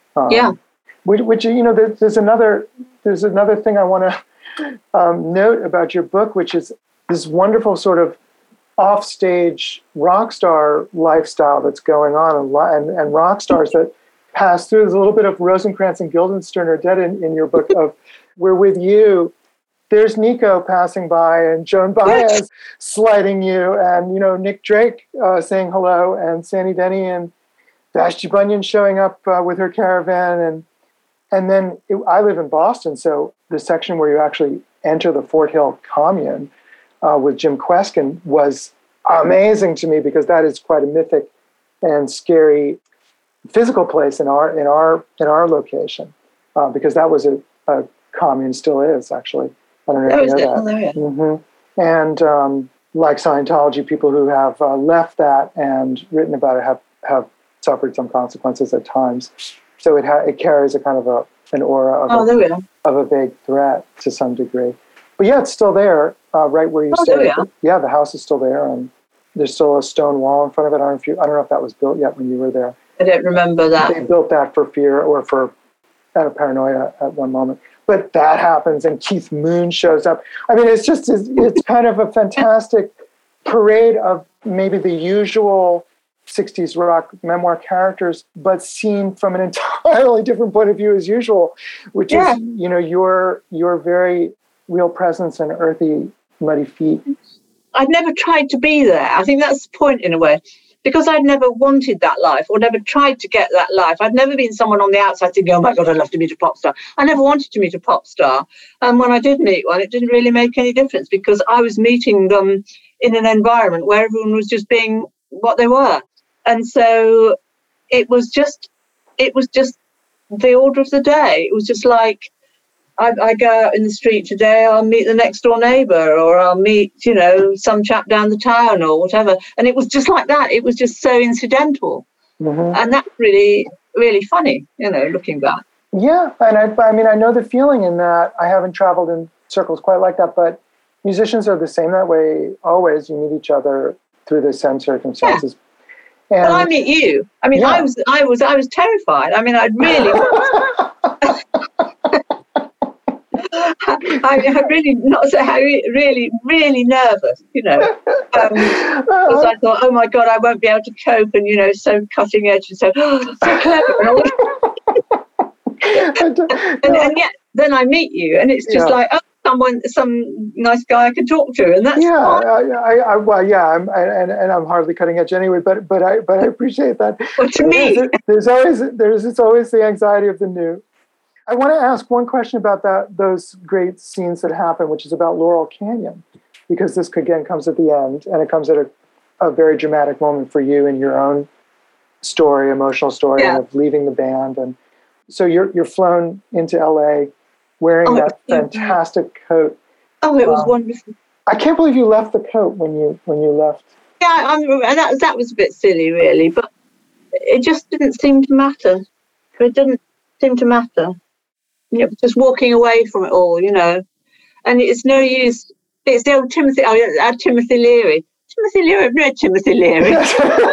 Speaker 2: Which there's another thing I want to note about your book, which is this wonderful sort of offstage rock star lifestyle that's going on, and rock stars that pass through. There's a little bit of Rosencrantz and Guildenstern are dead in your book of We're With You. There's Nico passing by and Joan Baez sliding you, and Nick Drake saying hello, and Sandy Denny and Vashti Bunyan showing up with her caravan, and then I live in Boston, so the section where you actually enter the Fort Hill commune with Jim Kweskin was amazing to me, because that is quite a mythic and scary physical place in our location, because that was a commune, still is actually. I don't know if you know that. Mm-hmm. And like Scientology, people who have left that and written about it have suffered some consequences at times. So it carries a kind of an aura of a vague threat to some degree. But yeah, it's still there, right where you stay. Yeah, the house is still there, and there's still a stone wall in front of it. I don't know if that was built yet when you were there.
Speaker 3: I don't remember that.
Speaker 2: They built that for fear or out of paranoia at one moment. But that happens, and Keith Moon shows up. I mean, it's kind of a fantastic parade of maybe the usual 60s rock memoir characters, but seen from an entirely different point of view as usual, which is, your very real presence and earthy, muddy feet.
Speaker 3: I'd never tried to be there. I think that's the point in a way. Because I'd never wanted that life or never tried to get that life. I'd never been someone on the outside thinking, oh my God, I'd love to meet a pop star. I never wanted to meet a pop star. And when I did meet one, it didn't really make any difference because I was meeting them in an environment where everyone was just being what they were. And so it was just the order of the day. It was just like, I go out in the street today, I'll meet the next door neighbour or I'll meet, some chap down the town or whatever. And it was just like that. It was just so incidental. Mm-hmm. And that's really, really funny, looking back.
Speaker 2: Yeah. And I know the feeling in that. I haven't traveled in circles quite like that, but musicians are the same that way always. You meet each other through the same circumstances.
Speaker 3: Yeah. Well, I meet you. I mean, yeah. I was terrified. I mean, I'd really... I'm really not so really, really nervous, because I thought, oh my God, I won't be able to cope, and so cutting edge and so clever. and yet, then I meet you, and it's just like, oh, some nice guy I can talk to, and that's I'm hardly cutting edge anyway, but I appreciate that. Well, to me,
Speaker 2: it's always the anxiety of the new. I want to ask one question about those great scenes that happen, which is about Laurel Canyon, because this again comes at the end, and it comes at a very dramatic moment for you in your own story, emotional story of leaving the band, and so you're flown into LA wearing that fantastic coat.
Speaker 3: Oh, it was wonderful.
Speaker 2: I can't believe you left the coat when you left.
Speaker 3: Yeah, that was a bit silly, really, but it just didn't seem to matter. It didn't seem to matter. Just walking away from it all, and it's no use. It's the old Timothy Leary. Timothy Leary, I've read Timothy Leary.
Speaker 2: You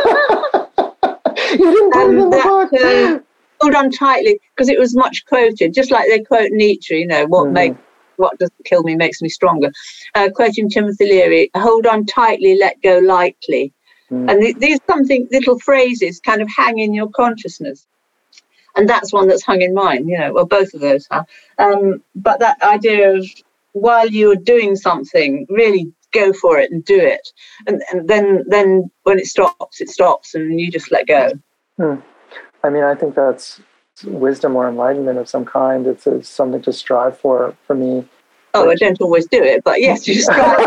Speaker 2: didn't put it in the book.
Speaker 3: Hold on tightly, because it was much quoted, just like they quote Nietzsche, what doesn't kill me makes me stronger. Quoting Timothy Leary, hold on tightly, let go lightly. And these little phrases kind of hang in your consciousness. And that's one that's hung in mine, well, both of those have. But that idea of while you're doing something, really go for it and do it. And then when it stops and you just let go.
Speaker 2: I mean, I think that's wisdom or enlightenment of some kind. It's something to strive for me.
Speaker 3: Oh, I don't always do it, but yes, you strive.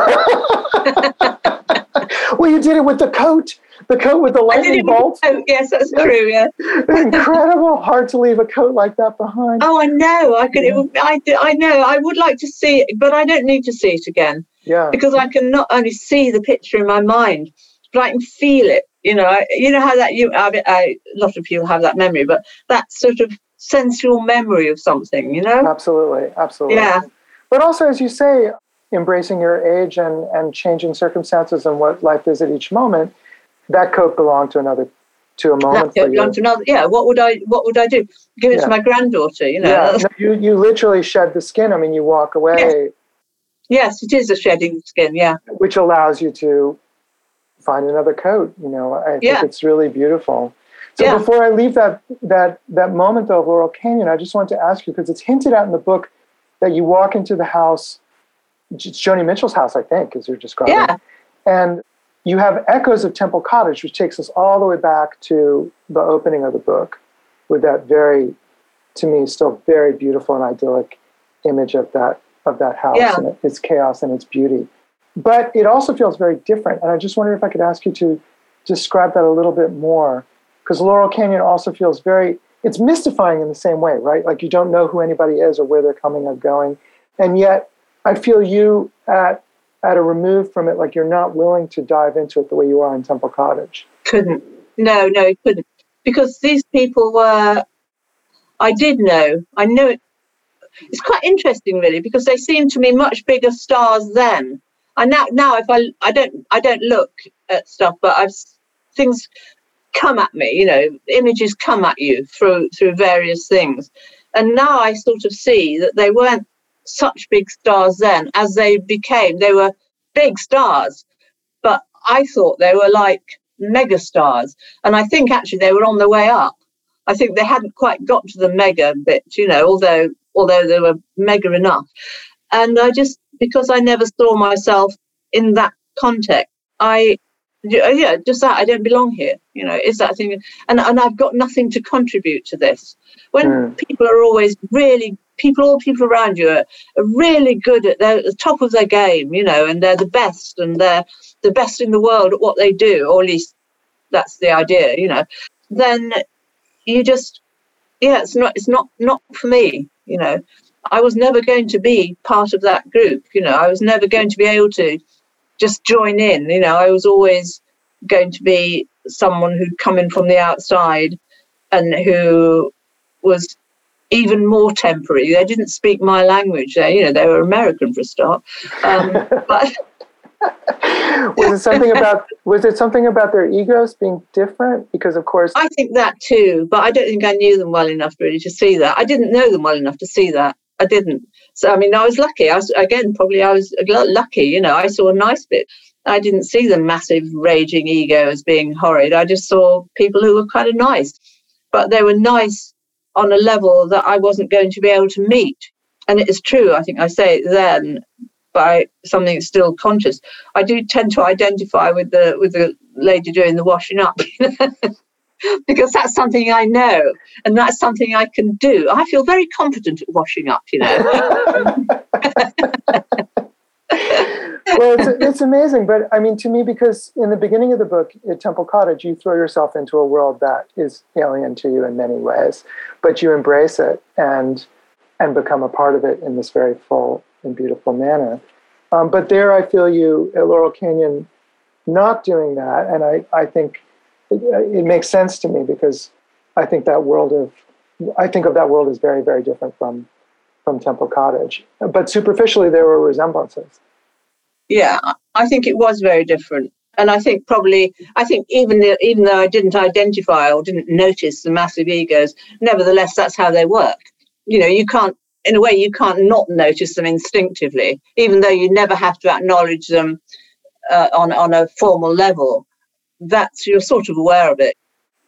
Speaker 2: Well, you did it with the coat. The coat with the lightning bolt.
Speaker 3: Yes, that's true. Yeah,
Speaker 2: incredible. Hard to leave a coat like that behind.
Speaker 3: Oh, I know. I know. I would like to see it, but I don't need to see it again.
Speaker 2: Yeah.
Speaker 3: Because I can not only see the picture in my mind, but I can feel it. You know how that a lot of people have that memory, but that sort of sensual memory of something.
Speaker 2: Absolutely.
Speaker 3: Yeah.
Speaker 2: But also, as you say, embracing your age and changing circumstances and what life is at each moment. That coat belonged to a moment
Speaker 3: that coat belonged to another. Yeah. What would I do? Give it to my granddaughter?
Speaker 2: Yeah. No, you literally shed the skin. I mean, you walk away.
Speaker 3: Yes, it is a shedding of skin. Yeah.
Speaker 2: Which allows you to find another coat. I think it's really beautiful. So before I leave that moment though of Laurel Canyon, I just want to ask you, because it's hinted at in the book that you walk into the house. It's Joni Mitchell's house, I think, as you're describing.
Speaker 3: Yeah.
Speaker 2: And you have echoes of Temple Cottage, which takes us all the way back to the opening of the book with that very, to me, still very beautiful and idyllic image of that house and its chaos and its beauty. But it also feels very different. And I just wondered if I could ask you to describe that a little bit more, because Laurel Canyon also feels it's mystifying in the same way, right? Like you don't know who anybody is or where they're coming or going. And yet I feel you at a remove from it, like you're not willing to dive into it the way you are in Temple Cottage.
Speaker 3: Couldn't. No, he couldn't. Because these people were I know it. It's quite interesting, really, because they seem to me much bigger stars then. I now if I don't look at stuff, but things come at me, images come at you through various things. And now I sort of see that they weren't such big stars then as they became. They were big stars, but I thought they were like mega stars. And I think actually they were on the way up. I think they hadn't quite got to the mega bit, although they were mega enough. And because I never saw myself in that context, I don't belong here, is that thing. And I've got nothing to contribute to this. When people are always all people around you are really good at the top of their game, and they're the best, and they're the best in the world at what they do, or at least that's the idea, then you just, it's not for me, I was never going to be part of that group, I was never going to be able to just join in, I was always going to be someone who'd come in from the outside and who was even more temporary. They didn't speak my language. They were American for a start. But
Speaker 2: was it something about their egos being different? Because of course,
Speaker 3: I think that too. But I don't think I knew them well enough really to see that. I didn't know them well enough to see that. I didn't. So I was lucky. I was lucky. I saw a nice bit. I didn't see the massive raging ego as being horrid. I just saw people who were kind of nice, but they were nice on a level that I wasn't going to be able to meet. And it is true, I think I say it then, by something that's still conscious. I do tend to identify with the lady doing the washing up, because that's something I know, and that's something I can do. I feel very competent at washing up,
Speaker 2: Well, it's amazing, but to me, because in the beginning of the book, at Temple Cottage, you throw yourself into a world that is alien to you in many ways, but you embrace it and become a part of it in this very full and beautiful manner. But there, I feel you at Laurel Canyon not doing that, and I think it makes sense to me, because I think of that world as very, very different from Temple Cottage. But superficially, there were resemblances.
Speaker 3: Yeah, I think it was very different. And I think even though I didn't identify or didn't notice the massive egos, nevertheless, that's how they work. You can't not notice them instinctively, even though you never have to acknowledge them on a formal level. You're sort of aware of it.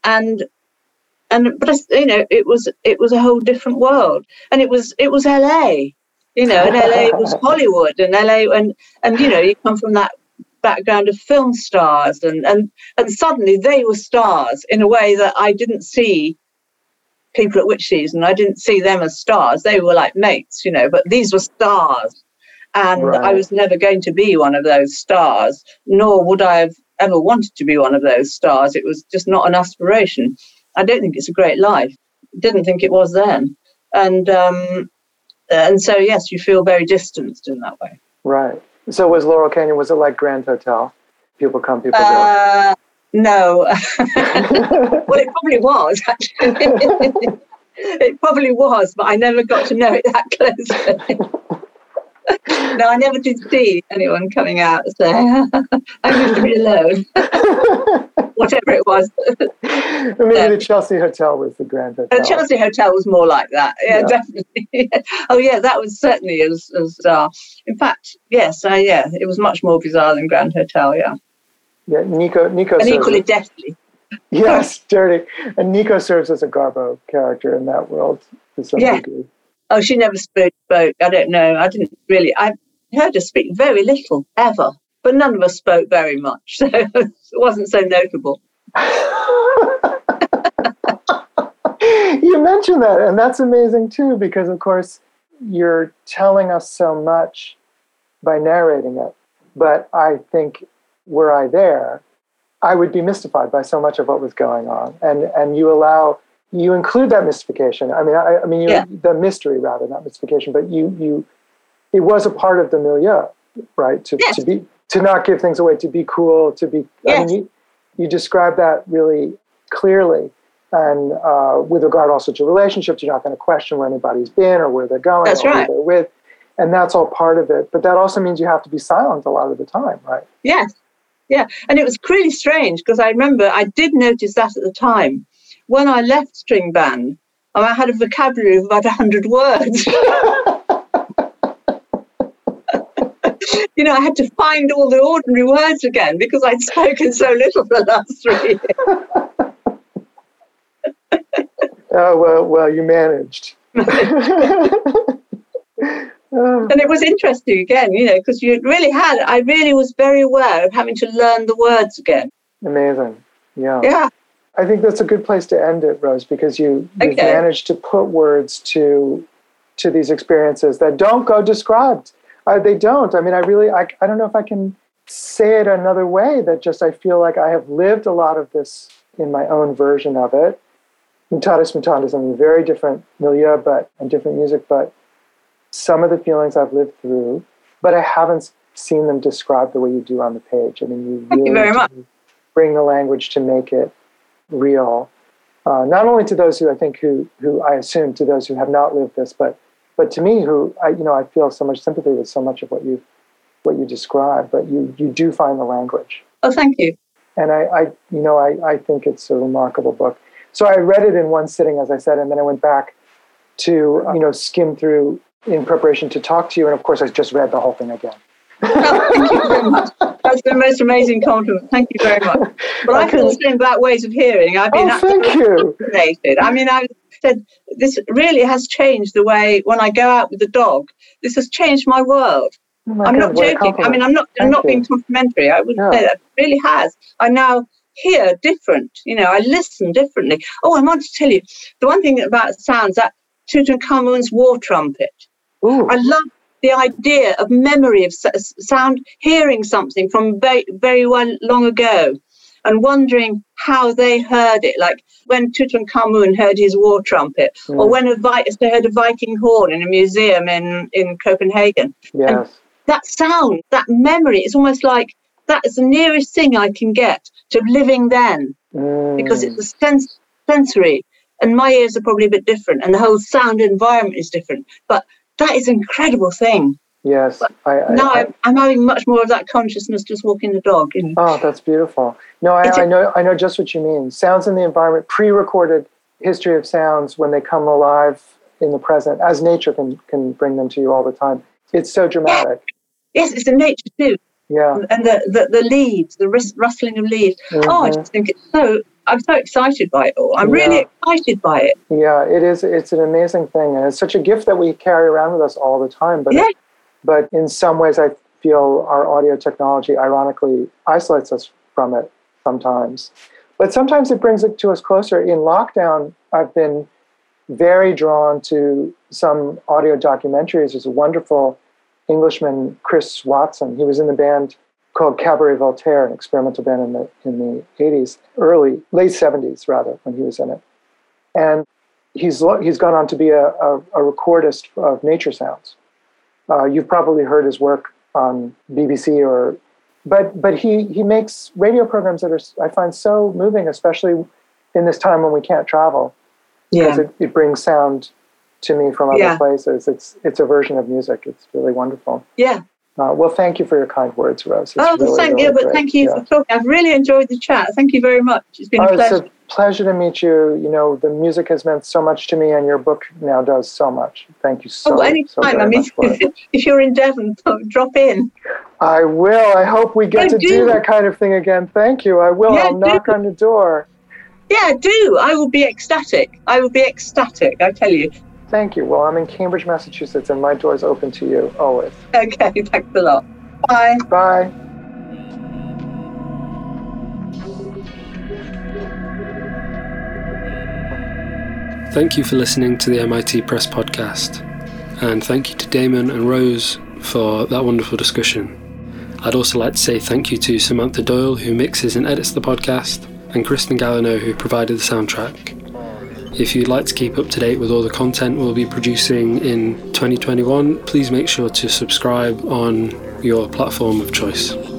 Speaker 3: But it was a whole different world. And it was LA. And LA was Hollywood, and LA, and you come from that background of film stars, and suddenly they were stars in a way that I didn't see people at Witch Season. I didn't see them as stars. They were like mates, but these were stars, and right. I was never going to be one of those stars, nor would I have ever wanted to be one of those stars. It was just not an aspiration. I don't think it's a great life. Didn't think it was then, and so, yes, you feel very distanced in that way.
Speaker 2: Right. So was Laurel Canyon, was it like Grand Hotel? People come, people go?
Speaker 3: No. Well, it probably was, actually. It probably was, but I never got to know it that closely. No, I never did see anyone coming out and say, I used to be alone. Whatever it was.
Speaker 2: Maybe the Chelsea Hotel was the Grand Hotel.
Speaker 3: The Chelsea Hotel was more like that. Yeah. Definitely. Oh, yeah, that was certainly as bizarre. In fact, yes, it was much more bizarre than Grand Hotel, yeah.
Speaker 2: Yeah, Nico and
Speaker 3: equally deathly.
Speaker 2: Yes, dirty. And Nico serves as a Garbo character in that world to some degree.
Speaker 3: Oh, she never spoke. I don't know. I didn't really. I heard her speak very little, ever. But none of us spoke very much, so it wasn't so notable.
Speaker 2: You mentioned that, and that's amazing too, because of course you're telling us so much by narrating it. But I think were I there, I would be mystified by so much of what was going on, and you include that mystification. The mystery rather, not mystification, but it was a part of the milieu, right? To not give things away, to be cool, to be. Yes. You describe that really clearly, And with regard also to relationships, you're not going to question where anybody's been or where they're going
Speaker 3: That's
Speaker 2: or
Speaker 3: right.
Speaker 2: who they're with. And that's all part of it. But that also means you have to be silent a lot of the time, right?
Speaker 3: Yes. Yeah. And it was really strange because I remember I did notice that at the time. When I left string band, I had a vocabulary of about 100 words. I had to find all the ordinary words again because I'd spoken so little the last 3 years.
Speaker 2: Oh, well, you managed.
Speaker 3: And it was interesting again, because I really was very aware of having to learn the words again.
Speaker 2: Amazing. Yeah.
Speaker 3: Yeah.
Speaker 2: I think that's a good place to end it, Rose, because you've managed to put words to these experiences that don't go described. They don't. I mean, I don't know if I can say it another way, that just I feel like I have lived a lot of this in my own version of it. Mutatis Mutandis, I'm in a very different milieu and different music, but some of the feelings I've lived through, but I haven't seen them described the way you do on the page. I mean, you really
Speaker 3: very much.
Speaker 2: Bring the language to make it real, not only to those who I think who I assume to those who have not lived this, but to me, who I feel so much sympathy with so much of what you describe. But you do find the language.
Speaker 3: Oh, thank you.
Speaker 2: And I think it's a remarkable book. So I read it in one sitting, as I said, and then I went back to skim through in preparation to talk to you. And of course, I just read the whole thing again.
Speaker 3: Oh, thank you very much. That's the most amazing compliment. Thank you very much. Well, I feel the same about Ways of Hearing. I've been fascinated. I mean, I said this really has changed the way when I go out with the dog. This has changed my world. I'm not joking. I mean, I'm not being complimentary. I would say that it really has. I now hear different. I listen differently. Oh, I want to tell you the one thing about sounds, that Tutankhamun's war trumpet.
Speaker 2: Ooh.
Speaker 3: I love the idea of memory of sound, hearing something from very, very long ago and wondering how they heard it, like when Tutankhamun heard his war trumpet, or when they heard a Viking horn in a museum in Copenhagen.
Speaker 2: Yes.
Speaker 3: And that sound, that memory, it's almost like that is the nearest thing I can get to living then, because it's a sensory, and my ears are probably a bit different, and the whole sound environment is different. But that is an incredible thing.
Speaker 2: Yes.
Speaker 3: I'm having much more of that consciousness just walking the dog.
Speaker 2: Oh, that's beautiful. No, I know just what you mean. Sounds in the environment, pre-recorded history of sounds when they come alive in the present, as nature can bring them to you all the time. It's so dramatic.
Speaker 3: Yes, it's in nature too.
Speaker 2: Yeah.
Speaker 3: And the leaves, the rustling of leaves. Mm-hmm. Oh, I just think I'm so excited by it all. I'm really excited by it. Yeah,
Speaker 2: it is. It's an amazing thing. And it's such a gift that we carry around with us all the time. But in some ways, I feel our audio technology, ironically, isolates us from it sometimes. But sometimes it brings it to us closer. In lockdown, I've been very drawn to some audio documentaries. There's a wonderful Englishman, Chris Watson. He was in the band called Cabaret Voltaire, an experimental band in the 80s, late 70s rather, when he was in it. And he's gone on to be a recordist of nature sounds. You've probably heard his work on BBC but he makes radio programs that I find so moving, especially in this time when we can't travel. Because it brings sound to me from other places. It's a version of music. It's really wonderful. Yeah. Well, thank you for your kind words, Rose.
Speaker 3: Thank you for talking. I've really enjoyed the chat. Thank you very much. It's been a pleasure.
Speaker 2: It's a pleasure to meet you. The music has meant so much to me, and your book now does so much. Thank you so much.
Speaker 3: Anytime. If you're in Devon, drop in.
Speaker 2: I will. I hope we get to do that kind of thing again. Thank you. I will. Yeah, I'll knock on the door.
Speaker 3: Yeah, do. I will be ecstatic. I tell you.
Speaker 2: Thank you. Well, I'm in Cambridge, Massachusetts, and my door's open to you always.
Speaker 3: Okay, thanks a lot. Bye.
Speaker 2: Bye.
Speaker 1: Thank you for listening to the MIT Press podcast, and thank you to Damon and Rose for that wonderful discussion. I'd also like to say thank you to Samantha Doyle, who mixes and edits the podcast, and Kristen Gallino, who provided the soundtrack. If you'd like to keep up to date with all the content we'll be producing in 2021, please make sure to subscribe on your platform of choice.